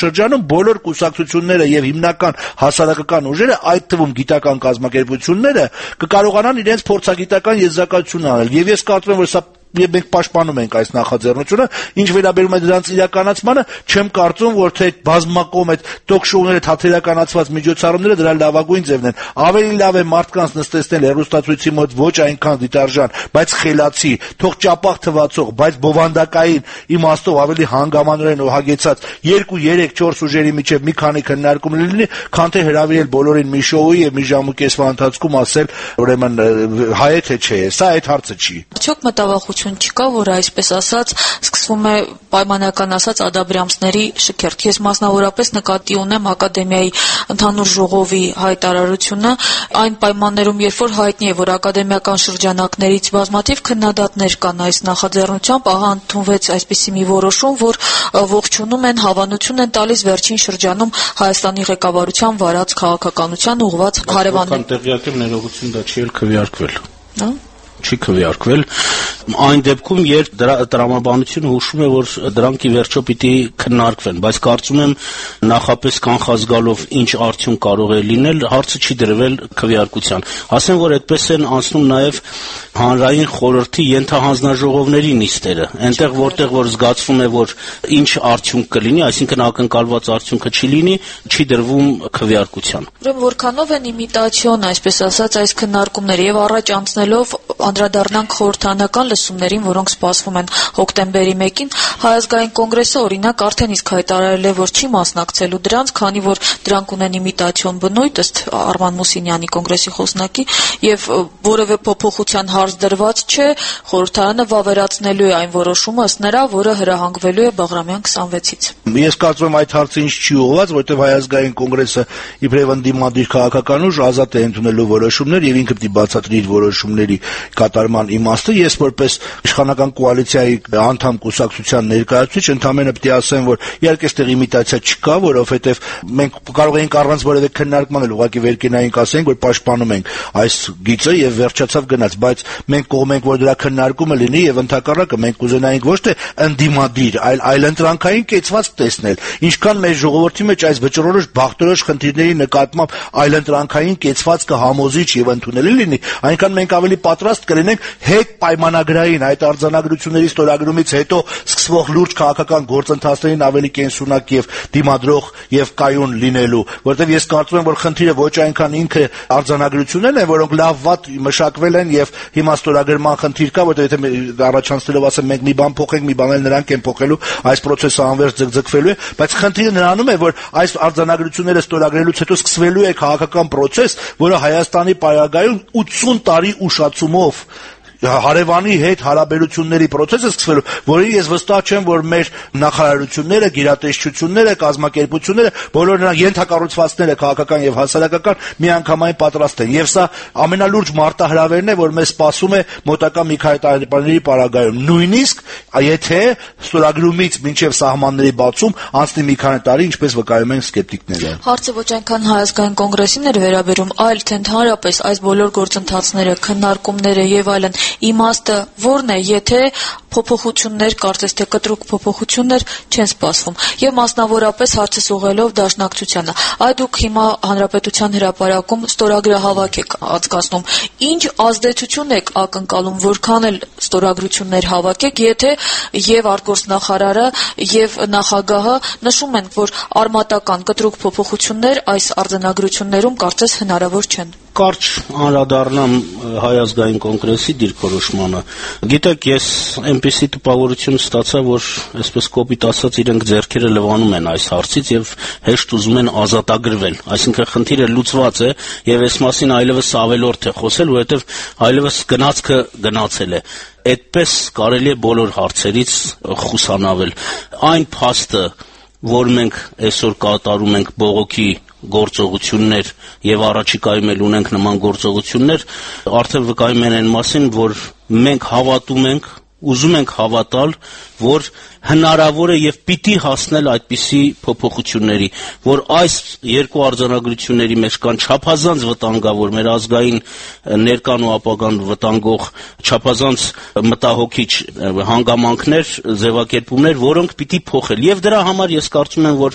շրջանում բոլոր կուսակցությունները եւ հիմնական հասարակական ուժերը, այդ թվում գիտական կազմակերպությունները, կկարողանան իրենց փորձագիտական եզրակացություն անել։ Եվ ես կարծում եմ, որ սա եւ մենք պաշտպանում ենք այս նախաձեռնությունը, ինչ վերաբերում է դրանց իրականացմանը, չեմ կարծում, որ թե բազմակողմ այդ տոք-շոուները թատերականացված միջոցառումները դրա լավագույն ձևն են։ Ավելի լավ է մարդկանց նստեցնել հեռուստացույցի մոտ ոչ այնքան դիտարժան, բայց խելացի, թող ճապաղ թվացող, բայց բովանդակային իմաստով ավելի հանգամանորեն ու հագեցած երկու, երեք, չորս ուժերի միջև մի քանի քննարկում լինի, քան թե հրավիրել բոլորին մի շոուի եւ մի ժամուկեսվա ընթացքում ասել, ուրեմն հայ է թե չէ, սա այդ հարցը չի։ Արդյոք մտավախություն չկա, որ այսպես ասած սկսվում է պայմանական ասած ադաբրամսների շքերթ։ Ես մասնավորապես նկատի ունեմ ակադեմիայի ընդհանուր ժողովի հայտարարությունը այն պայմաններում, երբ որ հայտնի է, որ ակադեմիական շրջանակներից բազմաթիվ քննադատներ կան այս նախաձեռնությամբ, ահա ընդունվեց այսպիսի մի որոշում, որ ողջունում են, հավանություն են տալիս վերջին շրջանում Հայաստանի ղեկավարության վարած քաղաքականության ուղղված հարևաններին։ Տեղյակ եմ, ներողություն, դա չի էլ քվեարկվել։ Հա չի քվեարկվել այն դեպքում, երբ տրամաբանությունը հուշում է, որ դրանք ի վերջո պիտի քննարկվեն, բայց կարծում եմ նախապես կանխազգալով ինչ արդյունք կարող է լինել, հարցը չի դրվել քվեարկության։ Ասեմ, որ այդպես են անցնում նաև հանրային խորհրդի ենթահանձնաժողովների նիստերը, այնտեղ որտեղ որ զգացվում է, որ ինչ արդյունք կլինի, այսինքն ակնկալված արդյունքը չի լինի, չի դրվում քվեարկության։ Ուրեմն որքանով են իմիտացիոն, այսպես ասած, այս քննարկումները եւ առաջ անցնելով անդրադառնանք խորհրդանական լսումներին, որոնք սպասվում են հոկտեմբերի մեկին, Հայ ազգային կոնգրեսը օրինակ արդեն իսկ հայտարարել է, որ չի մասնակցելու դրանց, քանի որ դրանք ունեն իմիտացիոն բնույթ, ըստ Արման Մուսինյանի կոնգրեսի խոսնակի, եւ որևէ փոփոխության հարց դրված չէ, խորհրդարանը վավերացնելու է այն որոշումը ըստ նրա, որը հրահանգվելու է Բաղրամյան քսանվեցից։ Ես կարծում եմ այդ հարցը ինչ չի ուղղված, որտեղ Հայ ազգային կոնգրեսը իբրև ընդդիմադիր քաղաքական ուժ ազատ է ընդունելու որոշումներ եւ ինքը պիտի բացատրի իր որոշումների կատարման իմաստը։ Ես որպես իշխանական կոալիցիայի անդամ կուսակցության ներկայացուցիչ ընդհանրապես պիտի ասեմ, որ իհարկե այստեղ իմիտացիա չկա, որովհետեւ մենք կարող ենք առանց որևէ քննարկման էլ ուղղակի վերկենային ասենք, որ պաշտպանում ենք այս գիծը եւ վերջացավ գնաց, բայց մենք կողմ ենք, որ դրա քննարկումը լինի եւ ընդհակառակը մենք կուզենայինք ոչ թե ընդդիմադիր, այլ այլընտրանքային կեցված տեսնել, ինչքան մեր ժողովրդի մեջ այս վճռորոշ բախտորոշ խնդիրների նկատմամբ այլընտրանքային կեցվածքը համոզիչ եւ ընդունելի լինի, այնքան մենք ավելի պատրաստ կլինենք հետ պայմանագրային այդ արձանագրությունների ստորագրումից հետո սկսվող լուրջ քաղաքական գործընթացներին ավելի կենսունակ եւ դիմադրող եւ կայուն լինելու, որովհետեւ ես կարծում եմ, որ խնդիրը ոչ այնքան ինքը արձանագրություններն են, որոնք լավ վատ մշակվել են եւ հիմա ստորագրման խնդիր կա, որովհետեւ եթե առաջանցնելով ասեմ մենք մի բան փոխենք, մի բան էլ նրանք են փոխելու, այս process-ը անվերջ ձգձգվելու է, բայց խնդիրը նրանում է, որ այս արձանագրությունները ստորագրելուց հետո սկսվելու է քաղաքական process, որը Հայաստանի պարագայում ութսուն տարի ուշացումով հարևանի հետ հարաբերությունների process-ը սկսվելու, որին ես վստահ չեմ, որ մեր նախարարությունները, գերատեսչությունները, կազմակերպությունները, բոլոր նրանք ենթակառուցվածքները քաղաքական եւ հասարակական միանգամայն պատրաստ են։ Եվ սա ամենալուրջ մարտահրավերն է, որ մեզ սպասում է մոտակա մի քանի տարիների պարագայում։ Նույնիսկ եթե ստորագրումից մինչեւ սահմանների բացում անցնի մի քանի տարի, ինչպես վկայում են սկեպտիկները։ Հարցը ոչ այնքան Հայ ազգային կոնգրեսին էր վերաբերում, այլ թե ընդհանրապես այս բոլոր գործընթացները, քննարկումները եւ այլն իմաստը որն է, եթե փոփոխություններ, կարծես թե կտրուկ փոփոխություններ չեն սպասվում եւ մասնավորապես հարցը ուղղելով դաշնակցությանը։ Այ դուք հիմա Հանրապետության հրապարակում ստորագրահավաք եք անցկացնում, ինչ ազդեցություն եք ակնկալում, որքան էլ ստորագրություններ հավաքեք, եթե եւ արտգործնախարարը եւ նախագահը նշում են, որ արմատական կտրուկ փոփոխություններ այս արձանագրություններում կարծես հնարավոր չեն։ Կարճ անդրադառնամ Հայ ազգային կոնգրեսի դիրքորոշմանը։ Գիտեք, ես այնպիսի տպավորություն ստացա, որ այսպես կոպիտ ասած իրենք ձեռքերը լվանում են այս հարցից եւ հեշտ ուզում են ազատագրվել։ Այսինքն խնդիրը լուծված է եւ այս մասին այլևս ավելորդ է խոսել, որովհետեւ այլևս գնացքը գնացել է։ Այդպես կարելի է բոլոր հարցերից խուսանավել։ Այն փաստը, որ մենք այսօր կատարում ենք բողոքի գործողություններ եւ առաջիկայում էլ ունենք նման գործողություններ, արդեն վկայում են այն մասին, որ մենք հավատում ենք, ուզում ենք հավատալ, որ հնարավոր է եւ պիտի հասնել այդպիսի փոփոխությունների, որ այս երկու արձանագրությունների մեջ կան չափազանց վտանգավոր մեր ազգային ներկան ու ապագան վտանգող չափազանց մտահոգիչ հանգամանքներ, ձևակերպումներ, որոնք պիտի փոխել։ Եվ դրա համար ես կարծում եմ, որ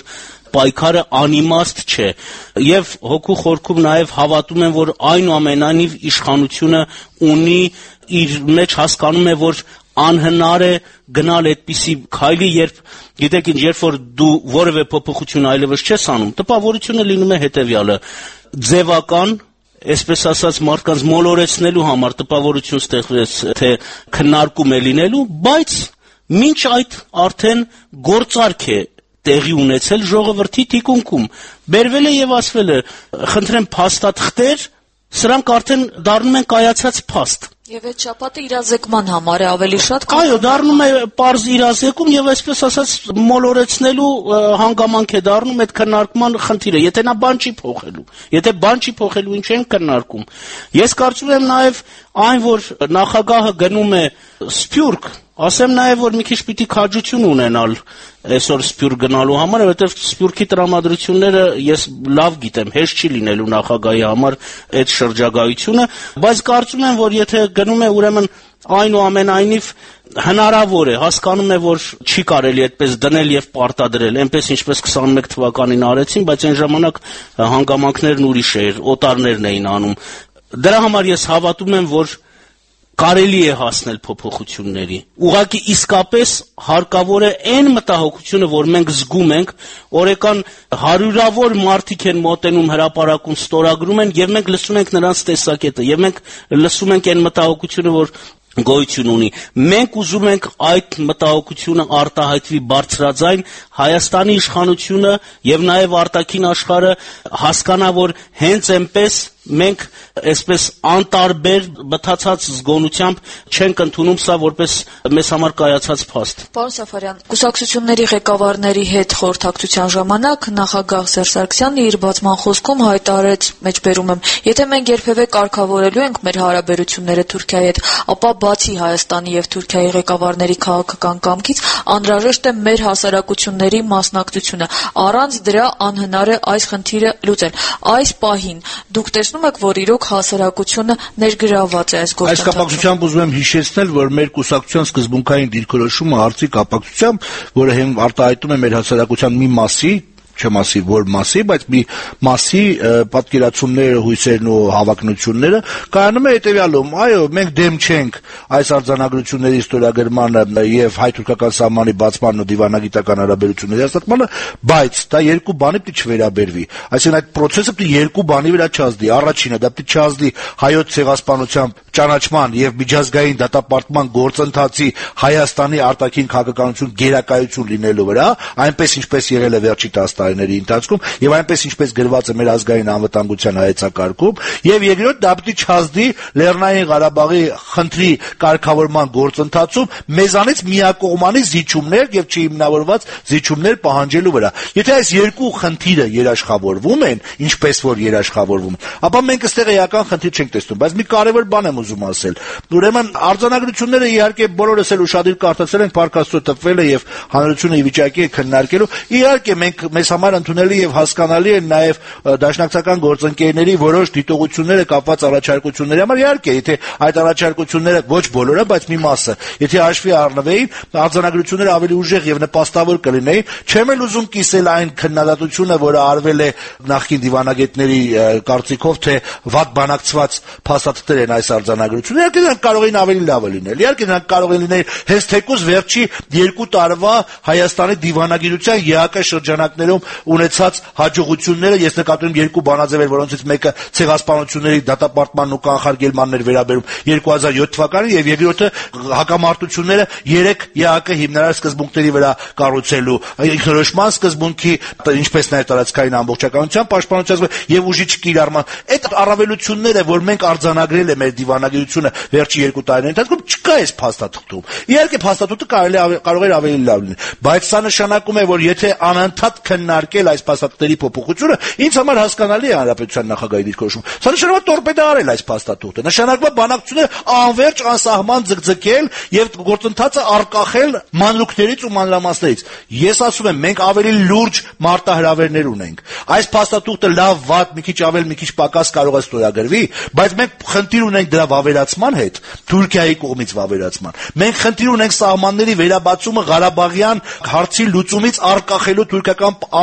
պայքարը անիմաստ չէ եւ հոգու խորքում նաեւ հավատում եմ, որ այնուամենայնիվ իշխանությունը ունի իր մեջ հասկանում է, որ անհնար է գնալ այդպիսի քայլի, երբ գիտեք ինչ, երբ որ դու որևէ փոփոխություն այլևս չես անում, տպավորությունը լինում է հետեւյալը. ձևական, այսպես ասած, մարդկանց մոլորեցնելու համար տպավորություն ստեղծվեց, թե քննարկում է լինելու, բայց մինչ այդ արդեն գործարք է տեղի ունեցել ժողովրդի թիկունքում, բերվել է եւ ասվել է, խնդրեմ փաստաթղթեր, սրանք արդեն դառնում են կայացած փաստ։ Եվ այդ շաբաթը իրազեկման համար է ավելի շատ, քան այո, դառնում է պարզ իրազեկում եւ այսպես ասած մոլորեցնելու հանգամանք է դառնում այդ քննարկման խնդիրը, եթե նա բան չի փոխելու, եթե բան չի փոխելու, ինչ են քննարկում։ Ես կարծում եմ նաեւ այն, որ նախագահը գնում է Սփյուռք, ասեմ նաեւ, որ մի քիչ պիտի քաջություն ունենալ այսօր Սփյուռք գնալու համար, որովհետեւ Սփյուռքի տրամադրությունները ես լավ գիտեմ, հեշտ չի լինելու նախագահի համար այդ շրջագայությունը, բայց կարծում եմ, որ եթե գնում է, ուրեմն այնուամենայնիվ հնարավոր է, հասկանում է, որ չի կարելի այդպես դնել եւ պարտադրել, այնպես ինչպես քսանմեկ թվականին արեցին, բայց այն ժամանակ հանգամանքներն ուրիշ էր, օտարներն էին անում։ Դրա համար ես հավատում եմ, որ կարելի է հասնել փոփոխությունների։ Ուղղակի իսկապես հարկավոր է այն մտահոգությունը, որ մենք զգում ենք, օրական հարյուրավոր մարդիկ են մոտենում հրապարակում, ստորագրում են, եւ մենք լսում ենք նրանց տեսակետը, եւ մենք լսում ենք այն մտահոգությունը, որ գոյություն ունի։ Մենք ուզում ենք այդ մտահոգությունը արտահայտվի բարձրաձայն, Հայաստանի իշխանությունը եւ նաեւ արտաքին աշխարհը հասկանա, որ հենց այնպես մենք այսպես անտարբեր բթացած զգոնությամբ չենք ընդունում սա որպես մեզ համար կայացած փաստ։ Պարոն Սաֆարյան, կուսակցությունների ղեկավարների հետ խորհրդակցության ժամանակ նախագահ Սերժ Սարգսյանն իր բացման խոսքում հայտարարեց, մեջբերում եմ, եթե մենք երբևէ կարգավորելու ենք մեր հարաբերությունները Թուրքիայի հետ, ապա բացի Հայաստանի եւ Թուրքիայի ղեկավարների քաղաքական կամքից անհրաժեշտ է մեր հասարակությունների մասնակցությունը։ Առանց դրա անհնար է այս խնդիրը լուծել։ Այս պահին դուք տեսնում եք, որ իրոք հասարակությունը ներգրավված է այս գործընթացում։ Այս կապակցությամբ ուզում եմ հիշեցնել, որ մեր կուսակցության սկզբունքային դիրքորոշումը հարցի կապակցությամբ, որը հենց արտահայտում է մեր հասարակության մի մասի, չեմ ասի որ մասի, բայց մի մասի պատկերացումները, հույսերն ու հավակնությունները կայանում է հետեւյալում. այո, մենք դեմ չենք այս արձանագրությունների ստորագրմանը եւ հայ-թուրքական սահմանի բացմանն ու դիվանագիտական հարաբերությունների հաստատմանը, բայց դա երկու բանի պիտի չվերաբերվի։ Այսինքն այդ process-ը պիտի երկու բանի վրա չազդի։ Առաջինը դա պիտի չազդի հայոց ցեղասպանությամբ ճանաչման եւ միջազգային դատապարտման գործընթացի Հայաստանի արտաքին քաղաքականություն գերակայություն լինելու վրա, այնպես ինչպես եղել է վերջի տասը տարիների ընթացքում եւ այնպես ինչպես գրված է մեր ազգային անվտանգության հայեցակարգում, եւ երկրորդ դա պիտի չազդի Լեռնային Ղարաբաղի խնդրի կարգավորման գործընթացում մեզանից միակողմանի զիջումներ եւ չհիմնավորված զիջումներ պահանջելու վրա։ Եթե այս երկու խնդիրը երաշխավորվում են, ինչպես որ երաշխավորվում, ապա մենք այստեղ էական խնդիր չենք տեսնում, բայց մի կարևոր բան եմ ուզում ասել։ Ուրեմն արձանագրությունները իհարկե բոլորս էլ ուշադիր կարդացել ենք, Փարքաստո տպվել է եւ հանրությունը ի վիճակի է քննարկելու։ Իհարկե մենք մեզ համար ընդունելի եւ հասկանալի են նաեւ դաշնակցական գործընկերների որոշ դիտողությունները կապված առաջարկությունների համար, իհարկե, եթե այդ առաջարկությունները ոչ բոլորը, բայց մի մասը, եթե հաշվի առնվեին, արձանագրությունները ավելի ուժեղ եւ նպաստավոր կլինեին, չեմ էլ ուզում կիսել այն քննադատությունը, որը արվել է նախկին դիվանագետների կարծիքով, թե վատ բանակցված փաստաթղթեր են այս արձանագրությունները, իհարկե դրանք կարող են ավելի լավը լինել, իհարկե դրանք կարող են լինել հենց թեկուզ վերջի երկու տարվա Հայաստանի դիվանագիտության ԵԱԿ շրջանակներում ունեցած հաջողությունները, ես նկատում եմ երկու բանաձևեր, որոնցից մեկը ցեղասպանությունների դատապարտմանն ու կանխարգելմանն էր վերաբերում երկու հազար յոթ թվականին եւ երկրորդը հակամարտությունները երեք ԵԱԿ հիմնարար սկզբունքների վրա կառուցելու ինքնորոշման սկզբունքի, ինչպես նաեւ տարածքային ամբողջականության պաշտպանության եւ ուժի չկիրառման այդ առավելությունները, որ մենք արձանագրել է մեր դիվանագիտությունը վերջի երկու տարիների ընթացքում, չկա այս փաստաթղթում։ Իհարկե փաստաթուղթը կարելի կարող էր ավելի լավ լինել, բայց սա նշանակում է, որ եթե անընդհատ քննարկել այս փաստաթղթերի փոփոխությունը, ինձ համար հասկանալի է հանրապետության նախագահի դիրքորոշումը։ Սա նշանակում է տորպեդարել այս փաստաթուղթը, նշանակում է բանակցությունները անվերջ անսահման ձգձգել եւ գործընթացը արկախել մանրուքներից ու մանրամասներից։ Ես ասում եմ, մենք ավելի լուրջ մարտահրավերներ ունենք։ Այս փաստաթուղթը լավ, վատ, մի քիչ ավել, մի քիչ պակաս կարող է ստորագրվի, բայց մենք խնդիր ունենք դրա վավերացման հետ, Թուրքիայի կողմից վավերացման։ Մենք խնդիր ունենք սահմանների վերաբացումը Ղարաբաղյան հարցի լուծումից արկախելու թուրքական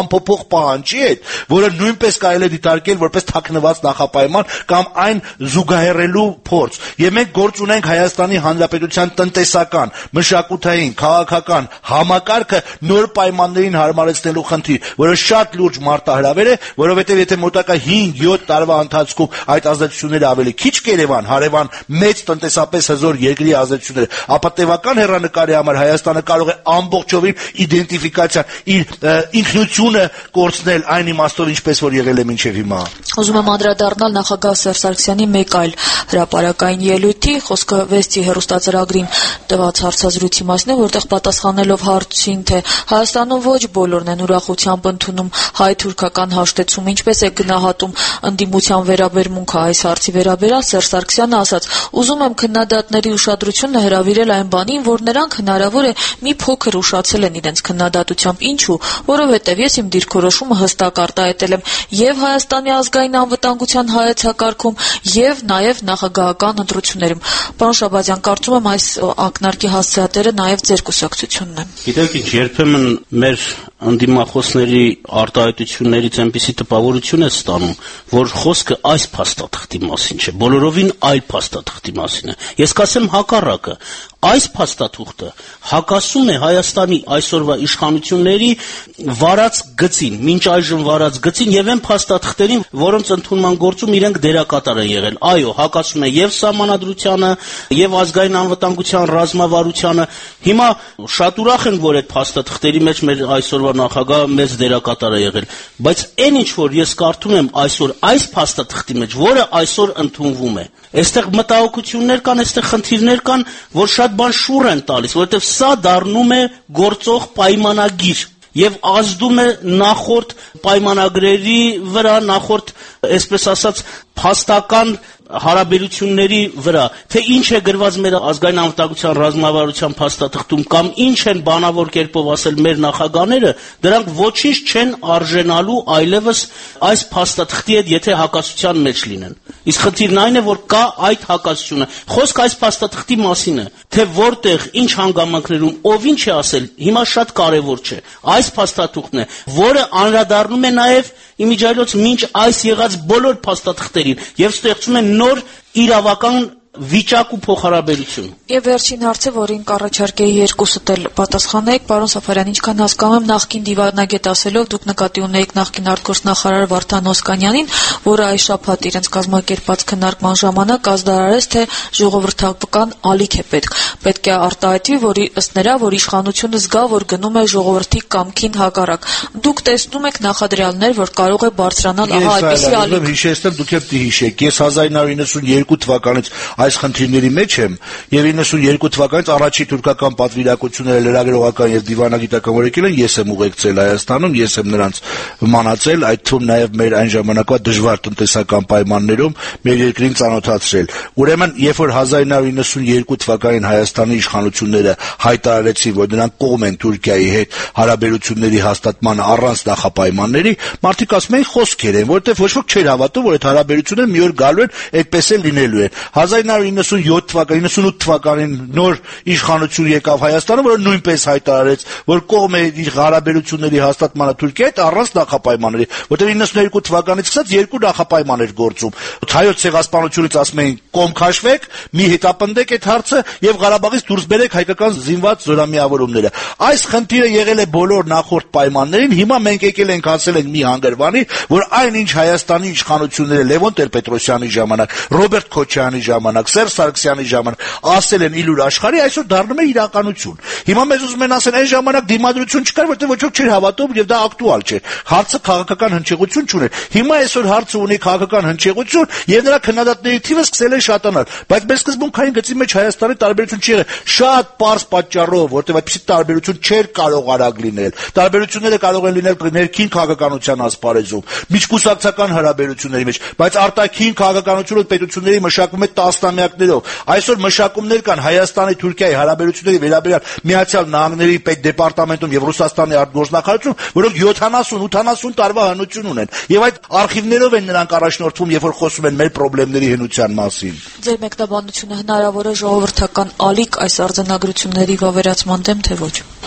անփոփոխ պահանջի հետ, որը նույնպես կարելի է դիտարկել որպես թաքնված նախապայման կամ այն զուգահեռելու փորձ։ Եվ մենք գործ ունենք Հայաստանի Հանրապետության տնտեսական, մշակութային, քաղաքական համակարգը նոր պայմաններին հարմարեցնելու խնդիր, որը շատ լուրջ մարտահրավեր է, որովհետև եթե մոտակա հինգ-յոթ տարվա ընթացքում այդ ազդեցությունները ավելի քիչ կերևան, հարևան մեծ տնտեսապես հզոր երկրի ազդեցությունները, ապա տևական հեռանկարի համար Հայաստանը կարող է ամբողջովին իդենտիֆիկացիա իր ինքնությունը կորցնել այն իմաստով, ինչպես որ եղել է մինչև հիմա։ Ուզում եմ անդրադառնալ նախագահ Սերժ Սարգսյանի մեկ այլ հրապարակային ելույթի, խոսքը վեսթի հեռուստածրագրին տված հարցազրույցի մասին է, որտեղ պատասխանելով հարցին, թե Հայաստանում ոչ բոլորն են ուրախությամբ ընդունում հայ-թուրքական հաշտեցումը, ինչպես է գնահատում ընդդիմության վերաբերմունքը այս հարցի վերաբերյալ, Սերժ Սարգսյանը ասաց. «Ուզում եմ քննադատների ուշադրությունը հրավիրել այն բանին, որ նրանք հնարավոր է մի փոքր ուշացել են իրենց քննադատությամբ, ինչու, որովհետև ես իմ դիրքորոշումը հստակ արտահայտել եմ եւ Հայաստանի ազգային անվտանգության հայեցակարգում եւ նաեւ նախագահական ընտրություններում»։ Պարոն Շաբազյան, կարծում եմ այս ակնարկի հասցեատերը նաեւ ձեր կուսակցությունն է։ Գիտեք ինչ, երբեմն մեր ընդդիմախոսների արտահայտություններից այնպիսի տպավորություն է ստանում, որ խոսքը այս փաստաթղթի մասին չէ, բոլորովին այլ փաստաթղթի մասին է։ Ես կասեմ հակառակը, այս փաստաթուղթը հակասում է Հայաստանի այսօրվա իշխանությունների վարած գծին, մինչ այժմ վարած գծին եւ այն փաստաթղթերին, որոնց ընդունման գործում իրենք դերակատար են եղել։ Այո, հակասում է եւ Սահմանադրությանը, եւ ազգային անվտանգության ռազմավարությանը։ Հիմա շատ ուրախ ենք, որ այդ փաստաթղթերի մեջ մեր այսօրվա նախագահը մեծ դերակատար է եղել, բայց այն ինչ որ ես կարդում եմ այսօր այս փաստաթղթի մեջ, որը այսօր ընդունվում է, այստեղ մտահոգություններ կան, այստեղ խնդիրներ կան, որ շատ բան շուռ են տալիս, որովհետև սա դառնում է գործող պայմանագիր եւ ազդում է նախորդ պայմանագրերի վրա, նախորդ, այսպես ասած, փաստական հարաբերությունների վրա, թե ինչ է գրված մեր ազգային անվտանգության ռազմավարության փաստաթղթում կամ ինչ են բանավոր կերպով ասել մեր նախագահները, դրանք ոչինչ չեն արժենալու այլևս այս փաստաթղթի հետ, եթե հակասության մեջ լինեն։ Իսկ խնդիրն այն է, որ կա այդ հակասությունը։ Խոսքը այս փաստաթղթի մասին է, թե որտեղ, ինչ հանգամանքներում, ով ինչ է ասել, հիմա շատ կարևոր չէ։ Այս փաստաթուղթն է, որը անդրադառնում է նաև իմիջիայլոց մինչ այս եղած բոլոր փաստաթղթերին եւ ստեղծում է նոր իրավական վիճակ ու փոխհարաբերություն։ Եվ վերջին հարցը, որին կառաջարկեի երկուսդ էլ պատասխանեք, պարոն Սաֆարյան, ինչքան հասկանում եմ, նախկին դիվանագետ ասելով դուք նկատի ունեիք նախկին արտգործնախարար Վարդան Օսկանյանին, որը այս շաբաթ իրենց կազմակերպած քննարկման ժամանակ ազդարարեց, թե ժողովրդական ալիք է պետք։ Պետք է արտահայտվի, որի ըստ նրա, որ իշխանությունը զգա, որ գնում է ժողովրդի կամքին հակառակ։ Դուք տեսնում եք նախադրյալներ, որ կարող է բարձրանալ ահա այդպիսի ալիք։ Ես հիշեցնեմ, դուք եք հիշեք, ես հազար նույնսուն երկու թվականից այս խնդիրների մեջ եմ եւ իննսուն երկու թվականից առաջի թուրքական պատվիրակությունները լրագրողական եւ դիվանագիտական որ եկել են, ես եմ ուղեկցել Հայաստանում, ես եմ նրանց մանացել, այդ թվում նաեւ մեր այն ժամանակվա դժվար տնտեսական պայմաններում մեր երկրին ծանոթացրել։ Ուրեմն, երբ որ հազար նույնսուն երկու թվականին Հայաստանի իշխանությունները հայտարարեցին, որ նրանք կողմ են Թուրքիայի հետ հարաբերությունների հաստատման առանց նախապայմանների, մարդիկ ասում էին խոսքեր են, որովհետեւ ոչ ոք չէր հավատում, որ այդ հարաբերությունները մի օր գալու են, այդպես էլ լինելու են։ հազար նույնսուն իննսունյոթ թվականին, իննսունութ թվականին նոր իշխանություն եկավ Հայաստանը, որը նույնպես հայտարարեց, որ կողմ է իր հարաբերությունների հաստատմանը Թուրքիայի հետ առանց նախապայմանների, որտեղ իննսուն երկու թվականից սկսած երկու նախապայման էր գործում։ Հայոց ցեղասպանությունից ասում էին կողմ քաշվեք, մի հետապնդեք այդ հարցը եւ Ղարաբաղից դուրս բերեք հայկական զինված զորամիավորումները։ Այս խնդիրը եղել է բոլոր նախորդ պայմաններին, հիմա մենք եկել ենք ասել ենք մի հանգրվանի, որ այնինչ Հայաստանի իշխանությունները Լևոն Տեր-Պետրոսյանի ժամանակ, Ռոբերտ Քոչարյանի ժամանակ, Սերժ Սարգսյանի ժամանակ ասել են իլուր աշխարհի, այսօր դառնում է իրականություն։ Հիմա մեզ ուզում են ասել, այն ժամանակ դիմադրություն չկար, որտեղ ոչ ոք չէր հավատում եւ դա ակտուալ չէր։ Հարցը քաղաքական հնչեղություն չուներ։ Հիմա այսօր հարցը ունի քաղաքական հնչեղություն եւ նրա քննադատների թիվը սկսել է շատանալ։ Բայց մեր սկզբունքային գծի մեջ Հայաստանի տարբերություն չի եղել։ Շատ པարզ պատճառով, որտեղ այդպիսի տարբերություն չէր կարող արագ լինել։ Տարբերությունները կարող են լինել ներքին քաղաքականության ասպարեզում, միջկուսակցական հարաբերությունների մեջ, բայց արտաքին քաղաքականությունը պետությունների մշակվում է տասնամյակներով։ Այսօր մշակումներ կան Հայաստանի Թուրքիայի հարաբերությունների վերաբերյալ Միացյալ Նահանգների պետդեպարտամենտում եւ Ռուսաստանի արտգործնախարարությունում, որոնք յոթանասուն ութանասուն տարվա հնություն ունեն։ Եվ այդ արխիվներով են նրանք առաջնորդվում, երբ որ խոսում են մեր խնդիրների հնության մասին։ Ձեր մեկնաբանությունը հնարավոր է ժողովրդական ալիք այս արձանագրությունների վավերացման դեմ, թե ոչ։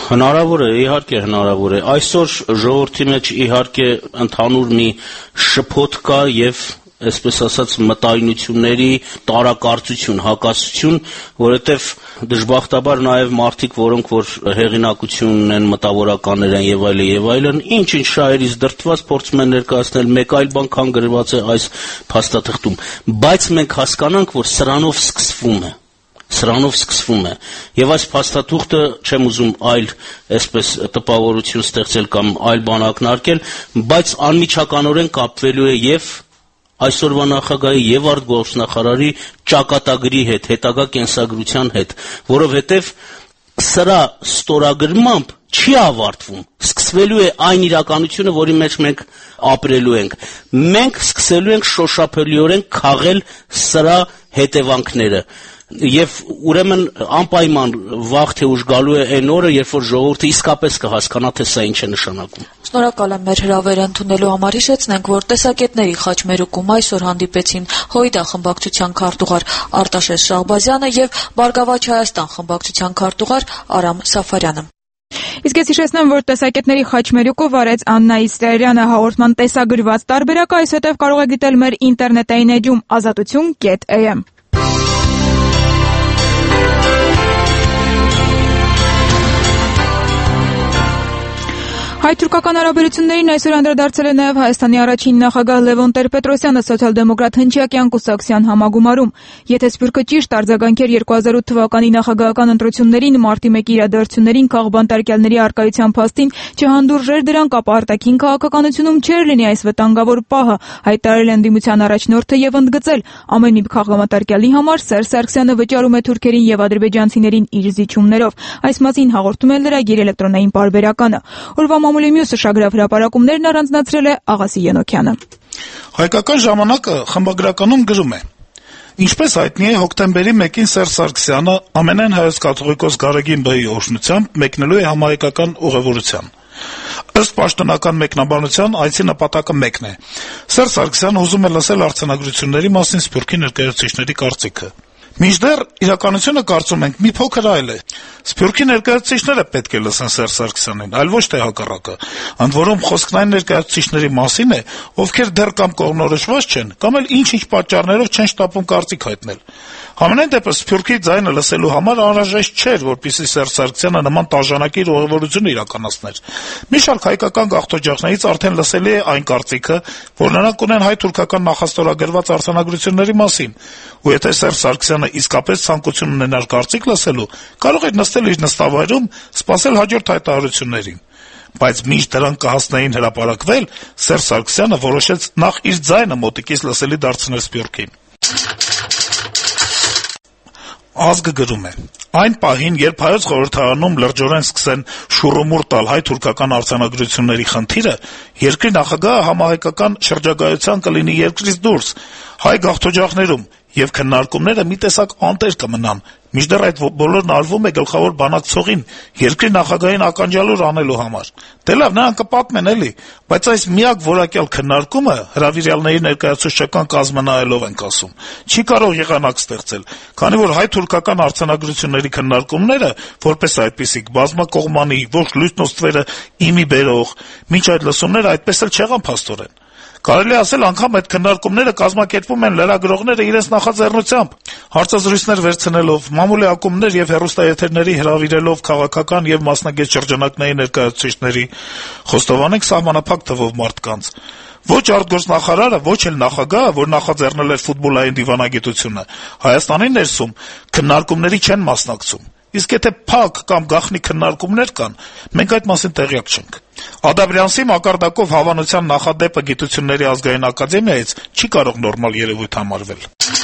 Հնարավոր է, իհարկե հնարավոր է։ Այսօր ժողովրդի մեջ իհարկե ընդհանուր մի շփոթ կա եւ այսպես ասած մտայնությունների տարակարծություն, հակասություն, որովհետև դժբախտաբար նաև մարդիկ, որոնք որ հեղինակություն ունեն, մտավորականներ են եւ այլն եւ այլն, ինչ-ինչ շահերից դրդված փորձում են ներկայացնել մեկ այլ բան, քան գրված է այս փաստաթղթում, բայց մենք հասկանանք, որ սրանով սկսվում է Սրանով սկսվում է եւ այս փաստաթուղթը չեմ ուզում այլ այսպես տպավորություն ստեղծել կամ այլ բան ակնարկել, բայց անմիջականորեն կապվելու է եւ այսօրվա նախագահի եւ արտգործնախարարի ճակատագրի հետ, հետագա կենսագրության հետ, որովհետեւ սրա ստորագրմամբ չի ավարտվում, սկսվելու է այն իրականությունը, որի մեջ մենք ապրելու ենք։ Մենք սկսելու ենք շոշափելիորեն քաղել սրա հետևանքները։ Եվ ուրեմն անպայման վաղ թե ուշ գալու է այն օրը, երբ որ ժողովուրդը իսկապես կհասկանա, թե սա ինչ է նշանակում։ Շնորհակալ եմ մեր հրավերը ընդունելու համար։ Հիշեցնենք, որ տեսակետների խաչմերուկում այսօր հանդիպեցին Հոյդա խմբակցության քարտուղար Արտաշես Շահբազյանը եւ Բարգավաճ Հայաստան խմբակցության քարտուղար Արամ Սաֆարյանը։ Իսկ ես հիշեցնեմ, որ տեսակետների խաչմերուկով արեց Աննա Իսրայելյանը հաղորդման տեսագրված տարբերակը, այսուհետև կարող եք դիտել մեր ինտերնետային էջում ազատություն կետ էյ էմ։ Հայ-թուրքական հարաբերություններին այսօր անդրադարձել է նաև Հայաստանի առաջին նախագահ Լևոն Տեր-Պետրոսյանը սոցիալ-դեմոկրատ հնչյակյան կուսակցության համագումարում։ Եթե Սփյուռքը ճիշտ արձագանքեր երկու հազար ութ թվականի նախագահական ընտրություններին, մարտի մեկի իրադարձություններին, քաղբանտարկյալների առկայության փաստին, չհանդուրժեր դրանք, ապա արտաքին քաղաքականությունում չէր լինի այս վտանգավոր պահը, հայտարարել է ընդդիմության առաջնորդը եւ ընդգծել, ամեն մի քաղբանտարկյալի համար Սերժ Սարգսյանը վճարում է թուրքերին եւ ադրբեջանցիներին իր զիջումներով։ Այս մասին հաղորդում է լրագիր էլեկտրոնային պարբերականը։ Օրվա մամուլի մյուս շագրավ հրապարակումներն առանձնացրել է Աղասի Ենոքյանը։ Հայկական ժամանակը խմբագրականում գրում է. Ինչպես հայտնի է, հոկտեմբերի մեկին Սերժ Սարգսյանը ամենայն հայոց կաթողիկոս Գարեգին Բ-ի օրհնությամբ մեկնելու է համահայկական ուղևորության։ Ըստ պաշտոնական մեկնաբանության, այցի նպատակը մեկն է։ Սերժ Սարգսյանը ուզում է լսել արձանագրությունների մասին Սփյուռքի ներկայացուցիչների կարծիքը։ Մինչդեռ իրականությունը կարծում ենք մի փոքր այլ է։ Սփյուռքի ներկայացուցիչները պետք է լսեն Սերժ Սարգսյանին, այլ ոչ թե հակառակը։ Ընդ որում խոսքն այն ներկայացուցիչների մասին է, ովքեր դեռ կամ կողմնորոշված չեն, կամ էլ ինչ-ինչ պատճառներով չեն շտապում կարծիք հայտնել։ Համենայն դեպս Սփյուռքի ձայնը լսելու համար անհրաժեշտ չէր, որպեսզի Սերժ Սարգսյանը նման տաժանակի ուղևորություն իրականացներ։ Մի շարք հայկական գաղթօջախներից արդեն լսելի է այն կարծիքը, որ նրանք ունեն հայ-թուրքական նախաստորագրված արձանագրությունների մասին, ու եթե Սերժ Սարգսյանը իսկապես ցանկություն ունենար կարծիք լսելու, կարող էր նստել իր նստավայրում, սպասել հաջորդ հայտարարություններին։ Բայց մինչ դրանք կհասնեին հրապարակվել, Սերժ Սարգսյանը որոշեց նախ իր ձայնը մոտիկից լսելի դարձնել Սփյուռքին։ Ազգը գրում է. Այն պահին, երբ հայոց խորհրդարանում լրջորեն սկսեն շուռումուռ տալ հայ-թուրքական արձանագրությունների խնդիրը, երկրի նախագահը համահայկական շրջագայության կլինի երկրից դուրս, հայ գաղթօջախներում, եւ քննարկումները մի տեսակ անտեր կմնան, մինչդեռ այդ բոլորն արվում է գլխավոր բանակցողին, երկրի նախագահին ականջալուր անելու համար։ Դե լավ, նրանք կպատմեն էլի, բայց այս միակ որակյալ քննարկումը հրավիրյալների ներկայացուցչական կազմը նայելով ենք ասում, չի կարող եղանակ ստեղծել, քանի որ հայ-թուրքական արձանագրությունների քննարկումները, որպես այդպիսիք, բազմակողմանի, ոչ լույսն ու ստվերը իմի բերող, մինչ այդ լսումները այդպես էլ չեղան փաստորեն։ Կարելի ասել անգամ այդ քննարկումները կազմակերպվում են լրագրողները իրենց նախաձեռնությամբ, հարցազրույցներ վերցնելով, մամուլի ակումբներ եւ հեռուստաեթերների հրավիրելով քաղաքական եւ մասնագետ շրջանակների ներկայացուցիչների, խոստովանենք սահմանափակ թվով մարդկանց։ Ոչ արտգործնախարարը, ոչ էլ նախագահը, որ նախաձեռնել էր ֆուտբոլային դիվանագիտությունը, Հայաստանի ներսում քննարկումների չեն մասնակցում։ Իսկ եթե փակ կամ գաղտնի քննարկումներ կան, մենք այդ մասին տեղյակ չենք։ Ադաբրյանցի մակարդակով հավանության նախադեպը Գիտությունների ազգային ակադեմիայից չի կարող նորմալ երևույթ համարվել։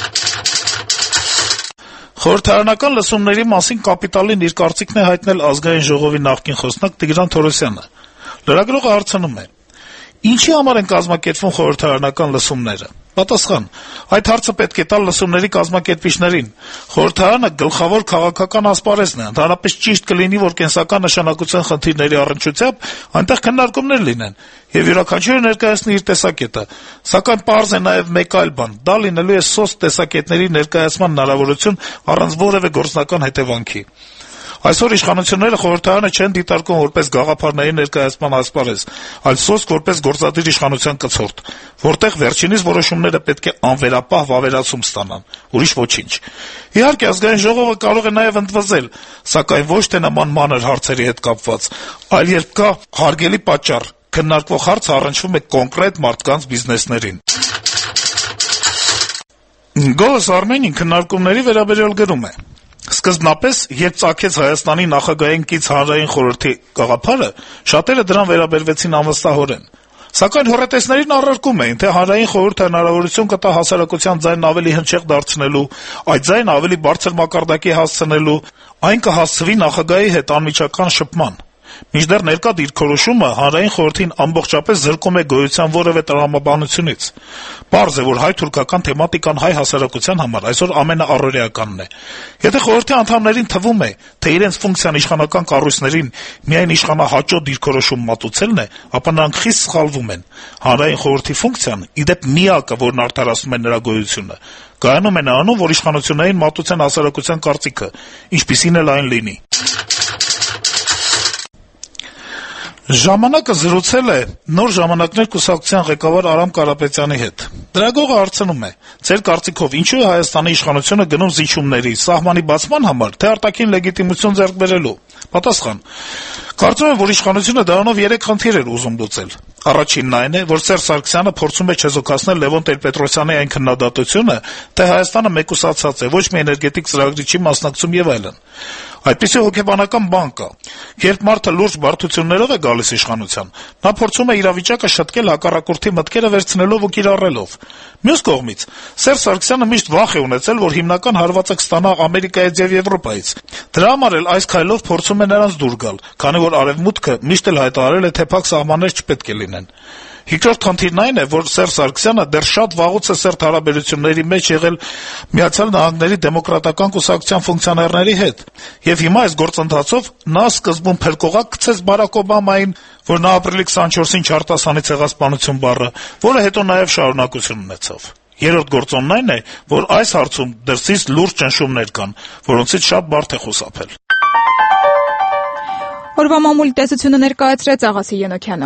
Խորհրդարանական լսումների մասին կապիտալին իր կարծիքն է հայտնել Ազգային ժողովի նախկին խոսնակ Տիգրան Թորոսյանը։ Լրագրողը հարցնում է. Ինչի համար են կազմակերպվում խորհրդարանական լսումները։ Պատասխան. այդ հարցը պետք է տալ լսումների կազմակերպիչներին։ Խորհրդարանը գլխավոր քաղաքական ասպարեզն է, ընդհանրապես ճիշտ կլինի, որ կենսական նշանակության խնդիրների առնչությամբ այնտեղ քննարկումներ լինեն, եւ յուրաքանչյուրը ներկայացնի իր տեսակետը, սակայն պարզ է նաեւ մեկ այլ բան՝ դա լինելու է սոց տեսակետների ներկայացման հնարավորություն առանց որևէ գործնական հետևանքի։ Այսօր իշխանությունները խորհրդարանը չեն դիտարկում որպես գաղափարների ներկայացման ասպարեզ, այլ սոսկ որպես գործադիր իշխանության կցորդ, որտեղ վերջինիս որոշումները պետք է անվերապահ վավերացում ստանան, ուրիշ ոչինչ։ Իհարկե, ազգային ժողովը կարող է նաև ընդվզել, սակայն ոչ թե նման մանր հարցերի հետ կապված, այլ երբ կա հարգելի պատճառ, քննարկվող հարցը առնչվում է կոնկրետ մարդկանց բիզնեսներին։ Գոլս Արմենին քննարկումների վերաբերյալ գրում է. Սկզբնապես, երբ ծագեց Հայաստանի նախագահային կից հանրային խորհրդի գաղափարը, շատերը դրան վերաբերվեցին անվստահորեն։ Սակայն հոռետեսներին առարկում էին, թե հանրային խորհուրդը հնարավորություն կտա հասարակության ձայնն ավելի հնչեղ դարձնելու, այդ ձայնը ավելի բարձր մակարդակի հասցնելու, այն կհասցվի նախագահի հետ անմիջական շփման։ Մինչդեռ ներկա դիրքորոշումը հանրային խորհրդին ամբողջապես զրկում է գոյության որևէ տրամաբանությունից։ Պարզ է, որ հայ-թուրքական թեմատիկան հայ հասարակության համար այսօր ամենաառօրեականն է։ Եթե խորհրդի անդամներին թվում է, թե իրենց ֆունկցիան իշխանական կառույցներին միայն իշխանահաճո դիրքորոշում մատուցելն է, ապա նրանք խիստ սխալվում են։ Հանրային խորհրդի ֆունկցիան, ի դեպ միակը, որն արդարացնում է նրա գոյությունը, կայանում է նրանում, որ իշխանություններին մատուցեն հասարակության կարծիքը, ինչպիսին էլ այն լինի։ Ժամանակը զրուցել է Նոր ժամանակներ կուսակցության ղեկավար Արամ Կարապետյանի հետ։ Դրագողը հարցնում է. «Ձեր կարծիքով ինչու է Հայաստանի իշխանությունը գնում զիջումների, սահմանի բացման համար, թե արտաքին լեգիտիմություն ձեռք բերելու»։ Պատասխան. «Կարծում եմ, որ իշխանությունը դրանով երեք խնդիր էր ուզում լուծել։ Առաջինն այն է, որ Սերժ Սարգսյանը փորձում է չեզոքացնել Լևոն Տեր-Պետրոսյանի այն քննադատությունը, թե Հայաստանը մեկուսացած է, ոչ մի էներգետիկ ծրագրի չի մասնակցում եւ այլն։ Այդպիսի հոգեբանական բան կա։ Երբ մարդը լուրջ բարդություններով է գալիս իշխանության, նա փորձում է իրավիճակը շտկել հակառակորդի մտքերը վերցնելով ու կիրառելով։ Մյուս կողմից, Սերժ Սարգսյանը միշտ վախ է ունեցել, որ հիմնական հարվածը կստանա Ամերիկայից եւ Եվրոպայից։ Դրա համար էլ այս քայլով փորձում է նրանց դուր գալ, քանի որ Արևմուտքը միշտ էլ հայտարարել է, թե փակ սահմաններ չպետք է լինեն։ Երկրորդ խնդիրն այն է, որ Սերժ Սարգսյանը դեռ շատ վաղուց է սերտ հարաբերությունների մեջ եղել Միացյալ Նահանգների դեմոկրատական կուսակցության ֆունկցիոներների հետ, եւ հիմա այս գործընթացով նա սկզբում փրկողակ գցեց Բարակ Օբամային, որ նա ապրիլի քսանչորսին չարտասանի ցեղասպանություն բառը, որը հետո նաեւ շարունակություն ունեցավ։ Երրորդ գործոնն այն է, որ այս հարցում դրսից լուրջ ճնշումներ կան, որոնցից շատ բարդ է խուսափել»։ Օրվա մամուլի տեսությունը ներկայացրեց Աղասի Ենոքյանը։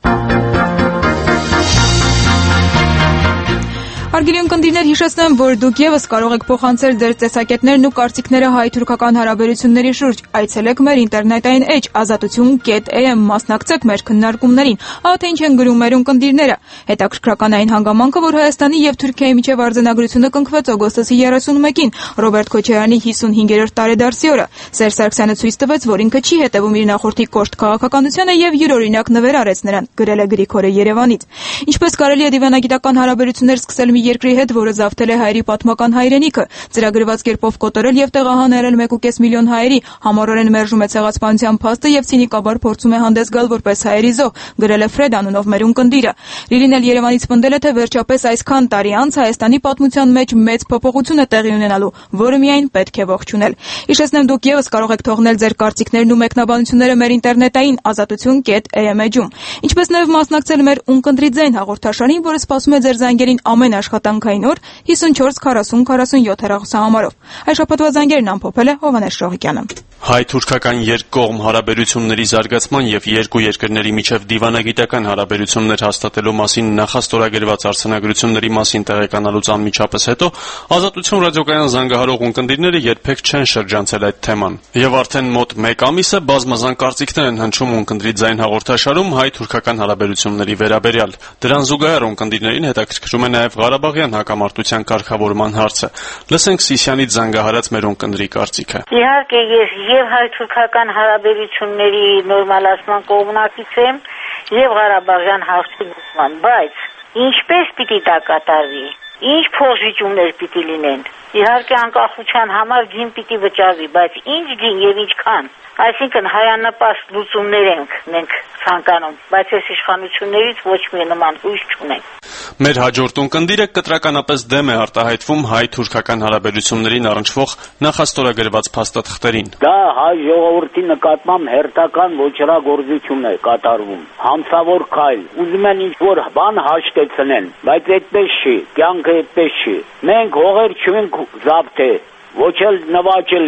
Հարգելի ունկնդիրներ, հիշեցնեմ, որ դուք եւս կարող եք փոխանցել ձեր տեսակետներն ու կարծիքները հայ-թուրքական հարաբերությունների շուրջ։ Այցելեք մեր ինտերնետային էջ ազատություն կետ է էմ, մասնակցեք մեր քննարկումներին, ահա թե ինչ են գրում մեր ունկնդիրները։ Հետաքրքրական այն հանգամանքը, որ Հայաստանի եւ Թուրքիայի միջև արձանագրությունը կնքվեց օգոստոսի երեսունմեկին, Ռոբերտ Քոչարյանի հիսունհինգերորդ տարեդարձի օրը։ Սերժ Սարգսյանը ցույց տվեց, որ ինքը չի հետևում իր նախորդի կոշտ քաղաքականությանը եւ յուրօրինակ նվեր արեց նրան, գրել է Գրիգորը Երևանից։ Ինչպես կարելի է դիվանագիտական հարաբերություններ սկսել մի երկրի հետ, որը զավթել է հայերի պատմական հայրենիքը, ծրագրված կերպով կոտորել եւ տեղահանել մեկ կես միլիոն հայերի, համառորեն մերժում է ցեղասպանության փաստը եւ ցինիկաբար փորձում է հանդես գալ որպես հայերի զոհ, գրել է Ֆրեդ անունով մեր ունկնդիրը։ Լիլին էլ Երևանից պնդել է, թե վերջապես այսքան տարի անց Հայաստանի պատմության մեջ մեծ փոփոխություն է տեղի ունենալու, որը միայն պետք է ողջունել։ Հիշեցնեմ, դուք եւս կարող եք թողնել ձեր կարծիքներն ու մեկնաբանությունները մեր ինտերնետային ազատություն կետ է էմ էջում, ինչպես նաեւ մասնակցել մեր ունկնդրի ձայն հաղորդաշարին, որը սպասում է ձեր զանգերին ամեն աշխատանքային օր հիսունչորս քառասուն քառասունյոթ հեռախոսահամարով։ Այս շաբաթվա զանգերն ամփոփել է Հովհաննես Շողիկյանը։ Հայ-թուրքական երկկողմ հարաբերությունների զարգացման եւ երկու երկրների միջև դիվանագիտական հարաբերություններ հաստատելու մասին նախաստորագրված արձանագրությունների մասին տեղեկանալուց անմիջապես հետո Ազատություն ռադիոկայան զանգահարող ունկնդիրները երբեք չեն շրջանցել այդ թեման։ Եվ արդեն մոտ մեկ ամիս է բազմազան կարծիքներ են հնչում ունկնդրի ձայն հաղորդաշարում հայ-թուրքական հարաբերությունների վերաբերյալ։ Դրան զուգահեռ ունկնդիրներին հետաքրքրում է նաեւ Ղարաբաղյան հակամարտության կարգավորման հարցը։ Լսենք Սիսյանից զանգահարած մեր ունկնդրի կարծիքը։ Իհարկե ես եւ հայ-թուրքական հարաբերությունների նորմալացման կողմնակից եմ եւ Ղարաբաղյան հարցի լուծման, բայց ինչպես պիտի դա կատարվի, ինչ փոխզիջումներ պիտի լինեն։ Իհարկե անկախության համար գին պիտի վճարվի, բայց ինչ գին եւ ինչքան, այսինքն հայանպաստ լուծումներ ենք մենք ցանկանում, բայց այս իշխանություններից ոչ մի նման հույս չունենք։ Մեր հաջորդ ունկնդիրը կտրականապես դեմ է արտահայտվում հայ-թուրքական հարաբերություններին առնչվող նախաստորագրված փաստաթղթերին։ Դա հայ ժողովրդի նկատմամբ հերթական ոչրագործություն է կատարվում, համսավոր քայլ, ուզում են ինչ-որ բան հաշտեցնեն, բայց այդպես չի, կյանքը այդպես չի։ Մենք հողեր չենք զավթել, ոչ էլ նվաճել ենք,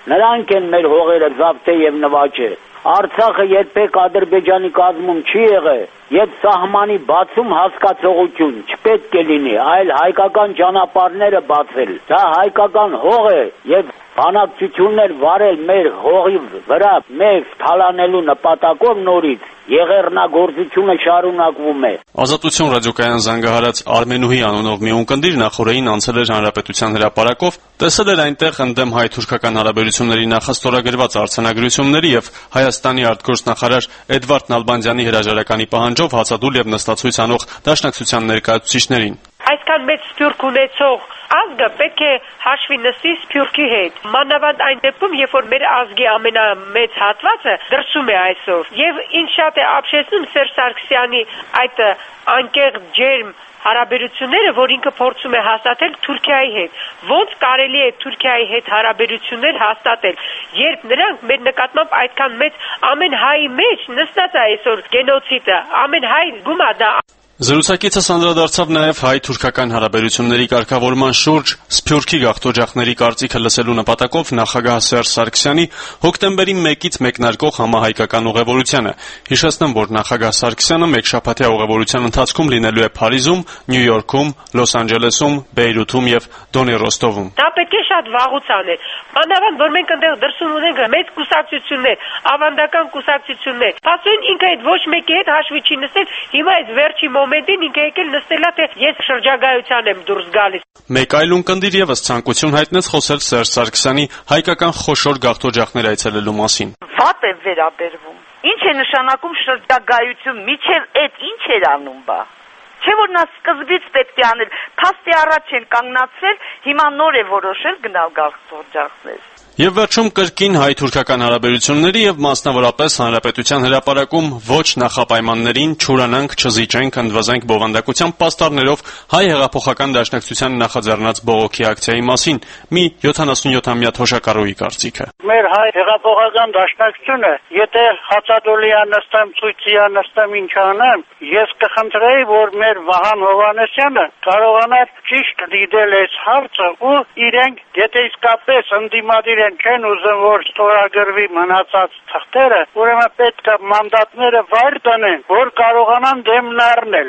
Նրանք են մեր հողերը զավթե եւ նվաճել։ Արցախը երբեք Ադրբեջանի կազմում չի եղել, եւ սահմանի բացում հասկացողություն չպետք է լինի, այլ հայկական ճանապարհները բացել։ Դա հայկական հող է եւ բանակցություններ վարել մեր հողի վրա մեզ թալանելու նպատակով նորից եղեռնագործությունը շարունակվում է։ Ազատություն ռադիոկայան զանգահարած Արմենուհի անունով մի ունկնդիր նախորդին անցել էր Հանրապետության հրապարակով, տեսել էր այնտեղ ընդդեմ հայ-թուրքական հարաբերությունների նախաստորագրված արձանագրությունների եւ Հայաստանի արտգործնախարար Էդվարդ Նալբանդյանի հրաժարականի պահանջով հացադուլ եւ նստացույց անող դաշնակցության ներկայացուցիչներին։ Այսքան մեծ սփյուռք ունեցող ազգը պետք է հաշվի նստի սփյուռքի հետ։ Մանավանդ այն դեպքում, երբ որ մեր ազգի ամենամեծ հատվածը դրսում է այսօր, եւ ինչ շատ է ապշեցնում Սերժ Սարգսյանի այդ անկեղծ ջերմ հարաբերությունները, որ ինքը փորձում է հաստատել Թուրքիայի հետ։ Ոնց կարելի է Թուրքիայի հետ հարաբերություններ հաստատել, երբ նրանք մեր նկատմամբ այդքան մեծ ամեն հայի մեջ նստած է այսօր գենոցիդը, ամեն հայ զգում է դա։ Զրուցակիցս անդրադարձավ նաև հայ-թուրքական հարաբերությունների կարգավորման շուրջ սփյուռքի գաղթօջախների կարծիքը լսելու նպատակով նախագահ Սերժ Սարգսյանի հոկտեմբերի մեկից մեկնարկող համահայկական ուղևորությանը։ Հիշեցնեմ, որ նախագահ Սարգսյանը մեկշաբաթյա ուղևորության ընթացքում լինելու է Փարիզում, Նյու Յորքում, Լոս Անջելեսում, Բեյրութում եւ Դոնի Ռոստովում։ Դա պետք է շատ վաղուց անել։ Մանավանդ, որ մենք այնտեղ դրսում ունենք մեծ կուսակցություններ, ավանդական կուսակցություններ։ Փաստորեն ինքը այդ ոչ մեկի հետ հաշվի չի նստել, հիմա այս վերջի մոմենտին ինքը եկել նստելա, թե ես շրջագայության եմ դուրս գալիս։ Մեկ այլ ունկնդիր եւս ցանկություն հայտնեց խոսել Սերժ Սարգսյանի հայկական խոշոր գաղթօջախներ այցելելու մասին։ Վատ է վերաբերվում։ Ինչ է նշանակում շրջագայություն, միջև այդ ինչ էր անում բա։ Չէ՞ որ նա սկզբից պետք է անել, փաստի առաջ են կանգնացել, հիմա նոր է որոշել գնալ գաղթօջախներ։ Եվ վերջում կրկին հայ-թուրքական հարաբերությունների եւ մասնավորապես հանրապետության հրապարակում ոչ նախապայմաններին չուրանանք, չզիջենք, ընդվզենք բովանդակության պաստառներով հայ հեղափոխական դաշնակցության նախաձեռնած բողոքի ակցիայի մասին մի յոթանասունյոթամյա թոշակառուի կարծիքը։ Մեր հայ հեղափոխական դաշնակցությունը, եթե հացադուլիա նստեմ, ցույցիա նստեմ, ինչ անեմ, ես կխնդրեի, որ մեր Վահան Հովհաննեսյանը կարողանար ճիշտ դիտել այս հարցը ու իրենք, եթե իսկապես ընդդիմադիր չեն ուզում, որ ստորագրվի մնացած թղթերը, ուրեմն պետք է մանդատները վայր տնեն, որ կարողանան դեմն առնել։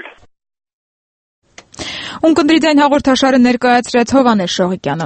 Ունկնդրի ձայն հաղորդաշարը ներկայացրեց Հովհաննես Շողիկյանը։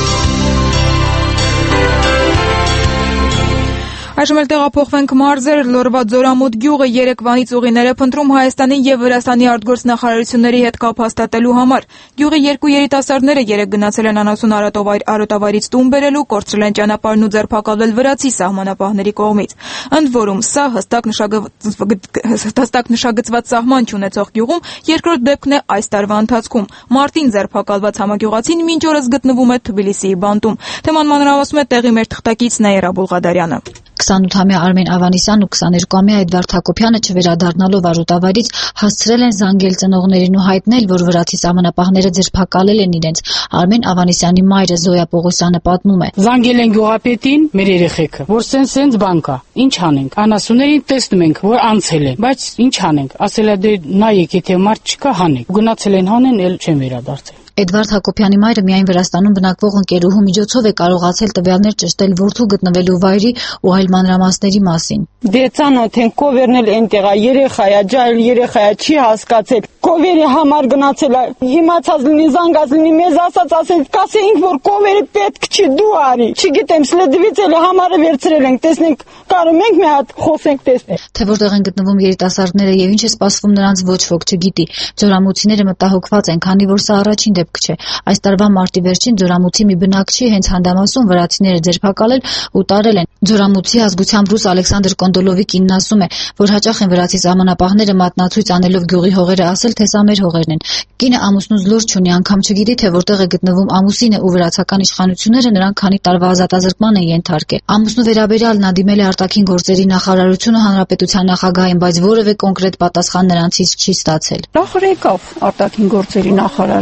Այժմ էլ տեղափոխվենք մարզեր, Լոռվա Ձորամուտ գյուղը երեկվանից ուղիներ է փնտրում Հայաստանի եւ Վրաստանի արտգործնախարարությունների հետ կապ հաստատելու համար։ Գյուղի երկու երիտասարդները երեկ գնացել են անասուն արոտավայրից տուն բերելու, կորցրել են ճանապարհն ու ձերբակալվել վրացի սահմանապահների կողմից։ Ընդ որում, սա հստակ նշագծված սահման չունեցող գյուղում երկրորդ դեպքն է այս տարվա ընթացքում։ Մարտին ձերբակալված համագյուղացին մինչ օրս գտնվում է Թբիլիսիի բանտում։ Թեման մանրամասում է տեղի մեր թղթակից Նաիրա Բուլղադարյանը։ քսանութամյա Արմեն Ավանեսյանն ու քսաներկուամյա Էդվարդ Հակոբյանը չվերադառնալով արոտավայրից հասցրել են զանգել ծնողներին ու հայտնել, որ վրացի սահմանապահները ձերբակալել են իրենց։ Արմեն Ավանեսյանի մայրը Զոյա Պողոսյանը պատմում է. Զանգել են գյուղապետին մեր երեխեքը, որ սենց-սենց բան կա։ Ինչ անենք։ Անասուներին տեսնում ենք, որ անցել են, բայց ինչ անենք։ Ասել է դե նայեք, եթե մարդ չկա, հանեք։ Գնացել են հանեն, էլ չեն վերադարձել։ Էդվարդ Հակոբյանի մայրը միայն Վրաստանում բնակվող ընկերուհու միջոցով է կարողացել տվյալներ ճշտել որդու գտնվելու վայրի ու այլ մանրամասների մասին։ Դե ծանոթ են, կովերն էլ այնտեղ է, երեխա է, ջայլ երեխա է, չի հասկացել։ Կովերի համար գնացել է, իմացած լինի, զանգած լինի, մեզ ասած ասել, կասեինք, որ կովերի պետք չի, դու արի։ Չգիտեմ, սլեդվից էլ համարը վերցրել ենք, տեսնենք, կարում ենք մի հատ խոսենք, տեսնենք։ Թե որտեղ են գտնվում երիտասարդները եւ ինչ է սպասվում նրանց ոչ ոք չգիտի։ Ձորամուտցիները մտահոգված են, քանի որ սա առաջին դեպք չէ։ Այս տարվա մարտի վերջին Ձորամուտցի մի բնակչի հենց հանդամասում վրացիները ձերբակալել ու տարել են։ Ձորամուտցի ազգությամբ ռուս Ալեքսանդր Կոնդոլովի կինն ասում է, որ հաճախ են վրացի սահմանապահները մատնացույց անելով գյուղի հողերը ասել, թե սա մեր հողերն են։ Կինը ամուսնուց լուր չունի, անգամ չգիտի, թե որտեղ է գտնվում ամուսինը ու վրացական իշխանությունները նրան քանի տարվա ազատազրկման են ենթարկել։ Ամուսնու վերաբերյալ նա դիմել է արտաքին գործերի նախարարությունը հանրապետության նախագահին, բայց որևէ կոնկրետ պատասխան նրանցից չի ստացել։ Նախր եկավ արտաքին գործերի նախարարը, չէ՞,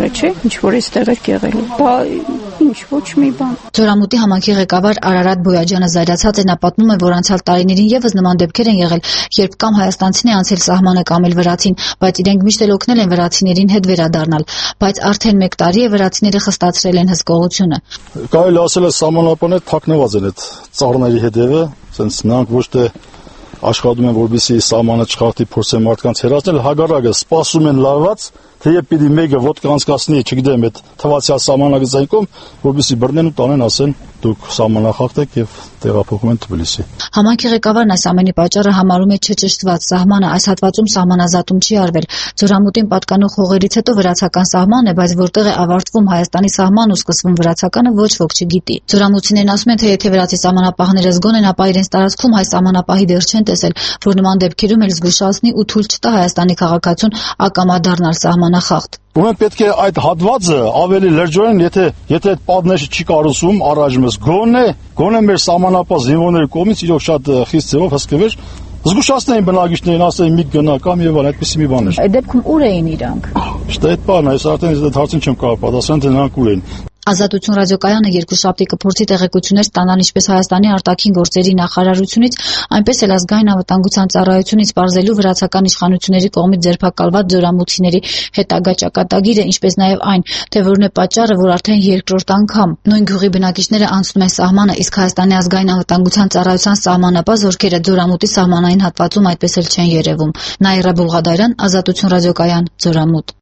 ինչ որ էստեղ է եղել, բա ինչ ոչ մի բան։ Ձորամուտի համայնքի ղեկավար Արարատ Բոյաջյանը զայրացած է, նա պատմում է, որ անցյալ տարիներին եւս նման դեպքեր են եղել, երբ կամ հայաստանցին է անցել սահմանը կամ էլ վրացին, բայց իրենք միշտ էլ օգնել են վրացիներին հետ վերադառնալ, բայց արդեն մեկ տարի է վրացիները խստացրել են հսկողությունը։ Կարելի ասել է սահմանապանները թաքնված են այդ ծառների հետևը, ասենց նրանք ոչ թե աշխատում են, որպեսզի սահմանը չխախտի, փորձեն մարդկանց հեռացնել, հակառակը սպասում են լարված, թեև պիտի մեկը ոտք անցկացնի, չգիտեմ, այդ թվացյալ սահմանագծային կողմ, որպեսզի բռնեն ու տանեն, ասեն դուք սահմանախախտեք եւ տեղափոխում են Թբիլիսի։ Համայնքի ղեկավարն այս ամենի պատճառը համարում է չճշտված սահմանը, այս հատվածում սահմանազատում չի արվել։ Ձորամուտին պատկանող հողերից հետո վրացական սահմանն է, բայց որտեղ է ավարտվում Հայաստանի սահմանն ու սկսվում վրացականը, ոչ ոք չգիտի։ Ձորամուտցիներն ասում են, թե եթե վրացի սահմանապահները զգոն են, ապա իրենց տարածքում հայ սահմանապահի դեռ չեն տեսել, որ նման դեպքերում էլ զգուշացնի ու թույլ չտա Հայաստանի քաղաքացուն ակամա դառնալ սահմանախախտ։ Ուրեմն պետք է այդ հատվածը ավելի լրջորեն, եթե եթե այդ պատնեշը չի կառուցվում առայժմս, գոնե գոնե մեր սահմանապահ զինվորների կողմից իրոք շատ խիստ ձևով հսկվեր, զգուշացնեին բնակիչներին, ասեին մի գնա կամ եւ այլն, այդպեսի մի բան էր։ Այդ դեպքում ուր էին իրանք։ Շտե այդ բանը, այս արդեն այդ հարցին չեմ կարող պատասխանել, թե նրանք ուր էին։ Ազատություն ռադիոկայանը երկուշաբթի կփորձի տեղեկություններ ստանալ ինչպես Հայաստանի արտաքին գործերի նախարարությունից, այնպես էլ ազգային անվտանգության ծառայությունից պարզելու վրացական իշխանությունների կողմից ձերբակալված ձորամուտցիների հետագա ճակատագիրը, ինչպես նաև այն, թե որն է պատճառը, որ արդեն երկրորդ անգամ նույն գյուղի բնակիչները անցնում են սահմանը, իսկ Հայաստանի ազգային անվտանգության ծառայության սահմանապահ զորքերը ձորամուտի սահմանային հատվածում այդպես էլ չեն երևում։ Նաիրա Բուլղադարյան, Ազատություն ռադիոկայան, Ձորամուտ։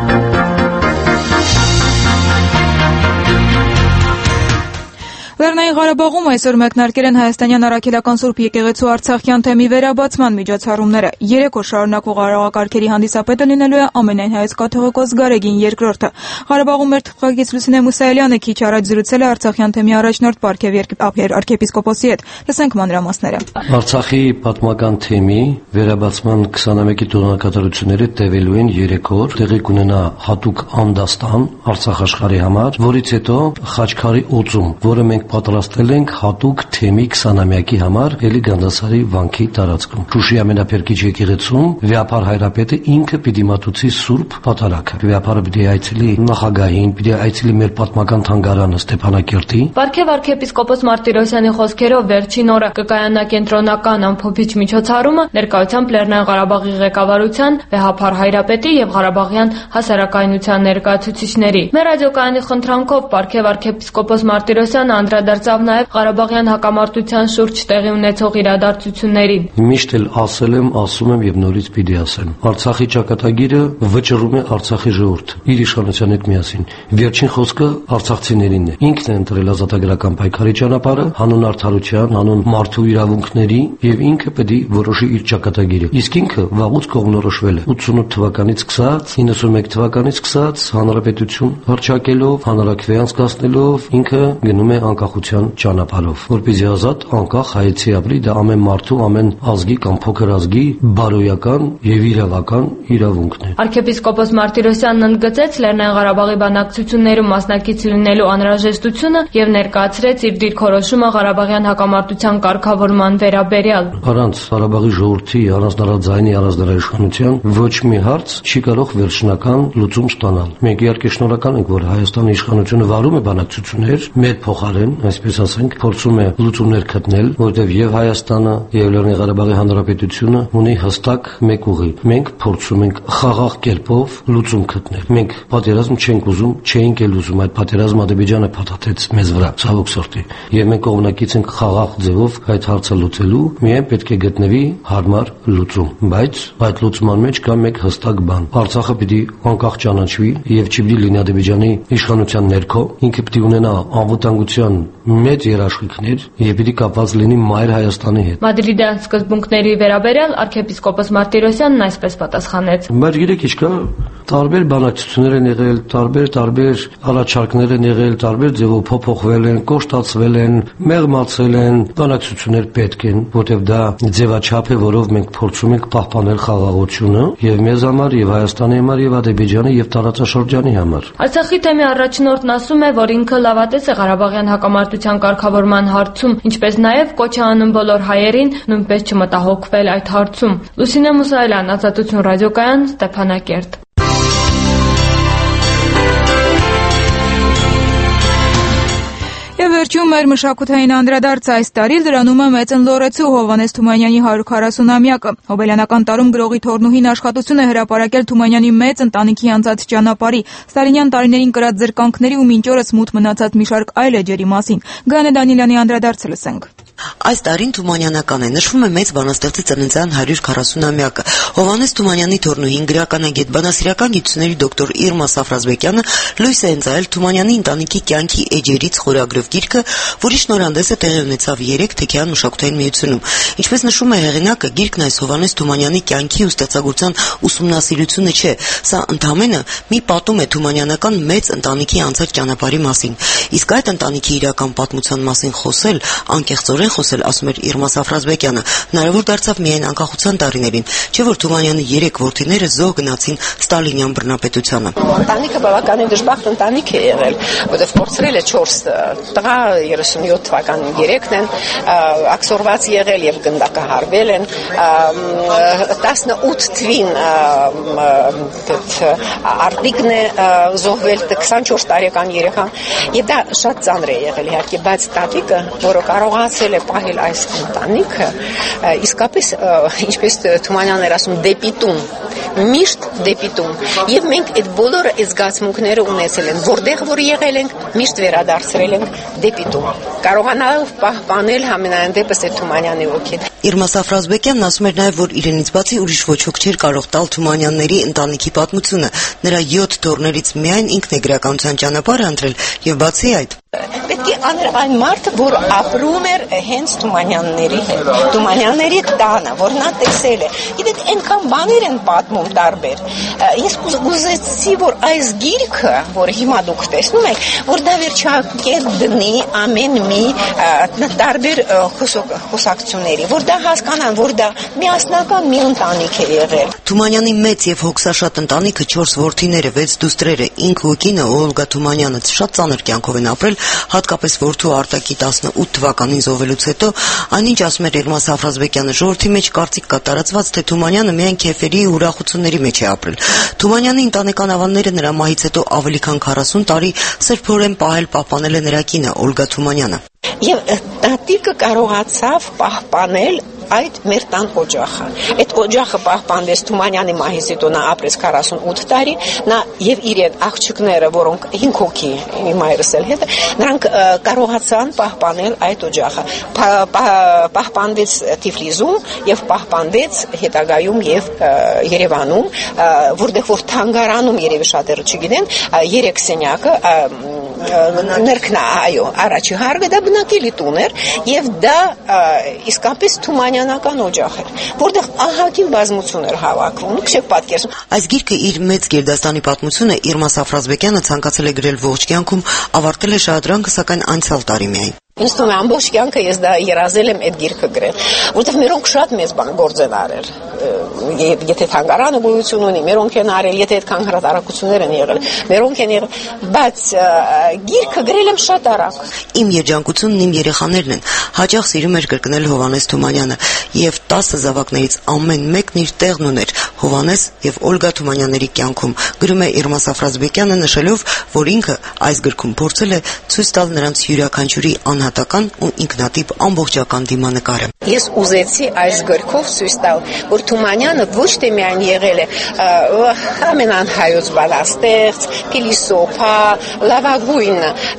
Լեռնային Ղարաբաղում այսօր մեկնարկել են հայաստանյան առաքելական Սուրբ եկեղեցու Արցախյան թեմի վերաբացման միջոցառումները։ Երեք օր շարունակող արարողակարգերի հանդիսապետը լինելու է ամենայն հայոց կաթողիկոս Գարեգին երկրորդը։ Ղարաբաղում մեր թղթակից Լուսինե Մուսայելյանը քիչ առաջ զրուցել է Արցախյան թեմի առաջնորդ Պարքև arczepiskopos-ի հետ։ Լսենք մանրամասները։ Արցախի պատմական թեմի վերաբացման քսանամյակի տոնակատարությունները տևելու են երեք օր, տեղի կունենա հատուկ անդաստան Արցախ աշխարհի համար, որից հետո Խաչքարի օծում, որը մենք պատրաստել ենք հատուկ թեմի քսանամյակի համար Էլի Գանդասարի վանքի տարածքում։ Շուշի ամենափերկիչ եկեղեցում Վեապար հայրապետը ինքը պիտի մատուցի Սուրբ Պատարագը։ Վեապարը պիտի այցելի նախագահին, պիտի այցելի մեր պատմական թանգարանը Ստեփանակերտի։ Պարքև arczepiskopos Մարտիրոսյանի խոսքերով վերջին օրը կկայանա կենտրոնական ամփոփիչ միջոցառումը ներկայությամբ Լեռնային Ղարաբաղի ղեկավարության, Վեապար հայրապետի եւ Ղարաբաղյան հասարակայնության ներկայացուցիչների։ Մեր ռադիոկայանի խնդրանքով Պարքև arczepiskopos Մարտիրոսյանը անդրադարձավ նաև Ղարաբաղյան հակամարտության շուրջ տեղի ունեցող իրադարձություններին։ Միշտ էլ ասել եմ, ասում եմ եւ նորից պիտի ասեմ։ Արցախի ճակատագիրը վճռում է Արցախի ժողովուրդը իր իշխանության հետ միասին։ Վերջին խոսքը արցախցիներինն է։ Ինքն է ընտրել ազատագրական պայքարի ճանապարհը, հանուն արդարության, հանուն մարդու իրավունքների եւ ինքը պետք է որոշի իր ճակատագիրը։ Իսկ ինքը վաղուց կողմնորոշվել է ութսունութ թվականից սկսած, իննսունմեկ թվականից սկսած հանրապետություն հռչակելով, հանրաքվե անցկացնելով ինքը գնում է անկախության ճանապարհով, որպեսզի ազատ անկախ հայեցի ապրի, դա ամեն մարդու, ամեն ազգի կամ փոքր ազգի բարոյական եւ իրավական իրավունքն է։ Arczepiskopos Մարտիրոսյանն ընդգծեց Լեռնային Ղարաբաղի բանակցություններում մասնակից լինելու անհրաժեշտությունը եւ ներկայացրեց իր դիրքորոշումը Ղարաբաղյան հակամարտության կարգավորման վերաբերյալ։ Առանց Ղարաբաղի ժողովրդի առանձնարարաձայնի առանձնարարիշխանության ոչ մի հարց չի կարող վերջնական լուծում ստանալ։ Մենք իհարկե շնորհակալ ենք, որ Հայաստանի իշխանությունը վարում է բանակցություններ, մեր փոխարեն, այսպես ասենք, փորձում է լուծումներ գտնել, որտեղ եւ Հայաստանը, եւ Լեռնային Ղարաբաղի Հանրապետությունը ունի հստակ մեկ ուղի։ Մենք փորձում ենք խաղաղ կերպով լուծում գտնել։ Մենք պատերազմ չենք ուզում, չէինք էլ ուզում, այդ պատերազմը Ադրբեջանը փաթաթեց մեզ վրա, ցավոք սրտի։ Եվ մենք կողմնակից ենք խաղաղ ձևով այդ հարցը լուծելու, միայն պետք է գտնվի հարմար լուծում։ Բայց այդ լուծման մեջ կա մեկ հստակ բան։ Արցախը պիտի անկախ ճանաչվի եւ չպիտի լինի Ադրբեջանի իշխանության ներքո, ինքը պիտի ունենա անվտանգության մեծ երաշխիքներ եւ պիտի կապված լինի Մայր Հայաստանի հետ։ Մադրիդյան սկզբունքների վերաբերյալ arczepiskopos Մարտիրոսյանն այսպես պատասխանեց. Բայց գիտեք ինչ կա, տարբեր բանակցություններ են եղել, տարբեր տարբեր առաջարկներ են եղել, տարբեր ձևով փոփոխվել են, կոշտացվել են, մեղմացել են, բանակցություններ պետք են, որտեղ դա ձևաչափ է, որով մենք փորձում ենք պահպանել խաղաղությունը եւ մեզ համար, եւ Հայաստանի համար, եւ Ադրբեջանի եւ տարածաշրջանի համար։ Արցախի թեմի առաջնորդն ասում է, որ ինքը լավատես է Ղարաբաղյան հակամարտության կարգավորման հարցում, ինչպես նաև կոչ է անում բոլոր հայերին նույնպես չմտահոգվել այդ հարցում։ Լուսինե Մուսայելյան, Ազատություն ռադիոկայան, Ստեփանակերտ։ Վերջում մեր մշակութային անդրադարձը այս տարի դրանում է մեծն լորեցու Հովհաննես Թումանյանի հարյուր քառասունամյակը։ Հոբելյանական տարում գրողի թորնուհին աշխատություն է հրապարակել Թումանյանի մեծ ընտանիքի անցած ճանապարհի, Ստալինյան տարիներին կրած զրկանքների ու մինչ օրս մութ մնացած մի շարք այլ էջերի մասին։ Գանե Դանիելյանի անդրադարձը լսենք։ Այս տարին Թումանյանական է, նշվում է մեծ բանաստեղծի ծննդյան հարյուր քառասունամյակը։ Հովհաննես Թումանյանի թորնուհին գրականագետ, բանասիրական գիտությունների դոկտոր Իրմա Սաֆրազբեկյանը լույս է ընծայել Թումանյանի ընտանիքի կյանքի էջերից խորագրով գիրքը, որի շնորհանդեսը տեղի ունեցավ երեք Թեքեյան մշակութային միությունում։ Ինչպես նշում է հեղինակը, գիրքն այս Հովհաննես Թումանյանի կյանքի ու ստեղծագործության ուսումնասիրությունը չէ, սա ընդամենը մի պատում է թումանյանական մեծ ընտանիքի անցած ճանապարհի մասին։ Իսկ այդ ընտանիքի իրական պատմության մասին խոսել, անկեղծորեն խոսել, ասում էր Իրմա Սաֆրազբեկյանը, հնարավոր դարձավ միայն անկախության տարիներին, չէ՞ որ Թումանյանի երեք որդիները զոհ գնացին Ստալինյան բռնապետությանը։ Ընտանիքը բավականին դժբախտ ընտանիք է եղել, որտեղ կորցրել է չորս տղա, երեսունյոթ թվականին երեքն են աքսորված եղել եւ գնդակահարվել են, տասնութ թվին արտիկն է զոհվել, քսանչորս տարեկան երեխան, եւ դա շատ ծանր է եղել իհարկե, բայց տատիկը, որը կարողացել է պահել այս ընտանիքը, իսկապես ինչպես Թումանյանն էր ասում, դեպի տուն, միշտ դեպի տուն, եւ մենք այդ բոլորը այս զգացմունքները ունեցել են, որտեղ որ եղել ենք, միշտ վերադարձրել ենք դեպի տուն, կարողանալով պահպանել համենայն դեպս այդ Թումանյանի ոգին։ Իրմա Սաֆրազբեկյանն ասում էր նաև, որ իրենից բացի ուրիշ ոչ ոք չէր կարող տալ Թումանյանների ընտանիքի պատմությունը, նրա յոթ թոռներից միայն ինքն է գրականության ճանապարհը ընտրել, եւ բացի այդ պետք է աներ այն մարդը, որ ապրում էր հենց Թումանյանների հետ, Թումանյանների տանը, որ նա տեսել է։ Գիտեք, այնքան բաներ են պատմում տարբեր։ Ես ուզեցի, որ այս գիրքը, որ հիմա դուք տեսնում եք, որ դա վերջակետ դնի ամեն մի տարբեր խոսակցությունների, որ դա հասկանան, որ դա միասնական մի ընտանիք է եղել։ Թումանյանի մեծ եւ հոգսաշատ ընտանիքը չորս որդիները, վեց դուստրերը, ինքը ու կինը Օլգա Թումանյանը շատ ծանր կյանքով են ապրել, հատկապես որդու Արտակի տասնութ թվականին զոհվելուց հետո, այնինչ ասում էր Իրմա Սաֆրազբեկյանը, ժողովրդի մեջ կարծիք կա տարածված, թե Թումանյանը միայն քեֆերի ու ուրախությունների մեջ է ապրել։ Թումանյանի ընտանեկան ավանները նրա մահից հետո ավելի քան քառասուն տարի սրբորեն պահել պահպանել է նրա կինը Օլգա Թումանյանը։ Եվ տատիկը կարողացավ պահպանել այդ մեր տան օջախը։ Այդ օջախը պահպանվեց Թումանյանի մահից հետո, նա ապրեց քառասունութ տարի, նա եւ իրեն աղջիկները, որոնք հինգ հոգի, իմ հայրս էլ հետ, նրանք կարողացան պահպանել այդ օջախը։ Պահպանվեց Թիֆլիսում եւ պահպանվեց հետագայում եւ Երևանում, որտեղ որ թանգարանում երևի շատերը չգիտեն, երեք սենյակը ներքնա, այո, առաջի հարկը դա բնակելի տուն էր եւ դա իսկապես Թումանյանական օջախ էր, որտեղ ահագին բազմություն էր հավաքվում, չեք պատկերացնում։ Այս գիրքը իր մեծ գերդաստանի պատմությունը Իրմա Սաֆրազբեկյանը ցանկացել է գրել ողջ կյանքում, ավարտել է շարադրանքը սակայն անցյալ տարի միայն։ Ինձ թվում է ամբողջ կյանքը ես դա երազել եմ այդ գիրքը գրել, որովհետև մերոնք շատ մեծ բան գործ են արել։ Եթե թանգարանը գոյություն ունի, մերոնք են արել, եթե այդքան հրատարակություններ են եղել, մերոնք են եղել, բայց գիրքը գրել եմ շատ արագ։ Իմ երջանկությունն իմ երեխաներն են։ Հաճախ սիրում էր կրկնել Հովհաննես Թումանյանը, եւ տասը զավակներից ամեն մեկն իր տեղն ուներ Հովհաննես եւ Օլգա Թումանյանների կյանքում, գրում է Իրմա Սաֆրազբեկյանը, նշելով, որ ինքը այս գրքում փորձել է ցույց տալ նրանց յուրաքանչյուրի անհատական ու ինքնատիպ ամբողջական դիմանկարը։ Ես ուզեցի այս գրքով ցույց տալ, որ Թումանյանը ոչ թե միայն եղել է ամենահայոց բանաստեղծ, փիլիսոփա, լավագույն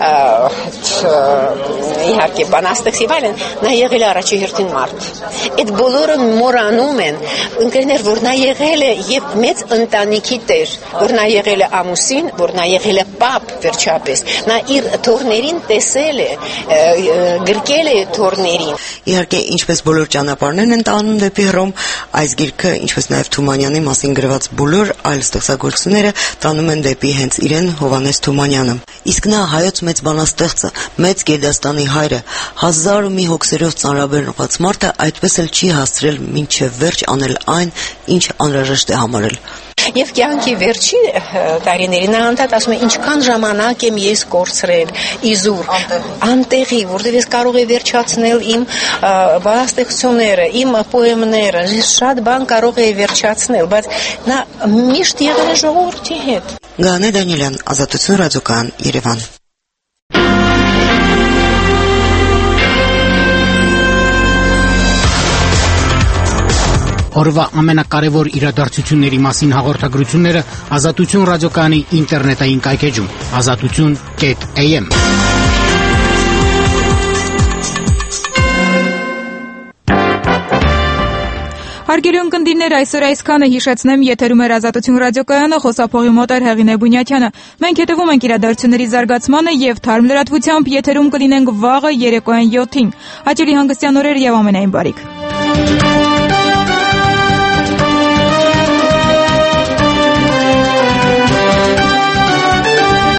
իհարկե բանաստեղծ եւ այլն, նա եղել է առաջի հերթին մարդ։ Այդ բոլորը մոռանում են, ընկերներ, որ նա եղել է եւ մեծ ընտանիքի տեր, որ նա եղել է ամուսին, որ նա եղել է պապ վերջապես, նա իր թորներին տեսել է, գրկել է թորներին։ Իհարկե, ինչպես բոլոր ճանապարհներն են տանում դեպի Հռոմ, այս գիրքը, ինչպես նաև Թումանյանի մասին գրված բոլոր այլ ստեղծագործությունները տանում են դեպի հենց իրեն Հովհաննես Թումանյանը։ Իսկ նա հայոց մեծ բանաստեղծը, մեծ գերդաստանի հայրը, հազար ու մի հոգսերով ծանրաբեռնված մարդը այդպես էլ չի հասցրել մինչև վերջ անել այն, ինչ անհրաժեշտ է համարել։ Եվ կյանքի վերջի տարիներին նա անդադ ասում է, ինչքան ժամանակ եմ ես կորցրել իզուր, անտեղի, որտեղ ես կարող եմ վերջացնել իմ բանաստեղծությունները, իմ պոեմները, շատ բան կարող եմ վերջացնել, բայց նա միշտ եղել է ժողովրդի հետ։ Գանե Դանիելյան, Ազատություն ռադիոկայան, Երևան։ Օրվա ամենակարևոր իրադարձությունների մասին հաղորդագրությունները Ազատություն ռադիոկայանի ինտերնետային կայքեջում ազատություն կետ էյ էմ։ Հարգելի ունկնդիրներ, այսօր այսքանը հիշեցնեմ, եթերում էր Ազատություն ռադիոկայանը, խոսափողի մոտ էր Հեղինե Բունյաթյանը։ Մենք հետևում ենք իրադարձությունների զարգացմանը եւ թարմ լրատվությամբ եթերում կլինենք վաղը երեկոյան յոթին։ Հաճելի հանգստյան օրեր եւ ամենայն բարիք։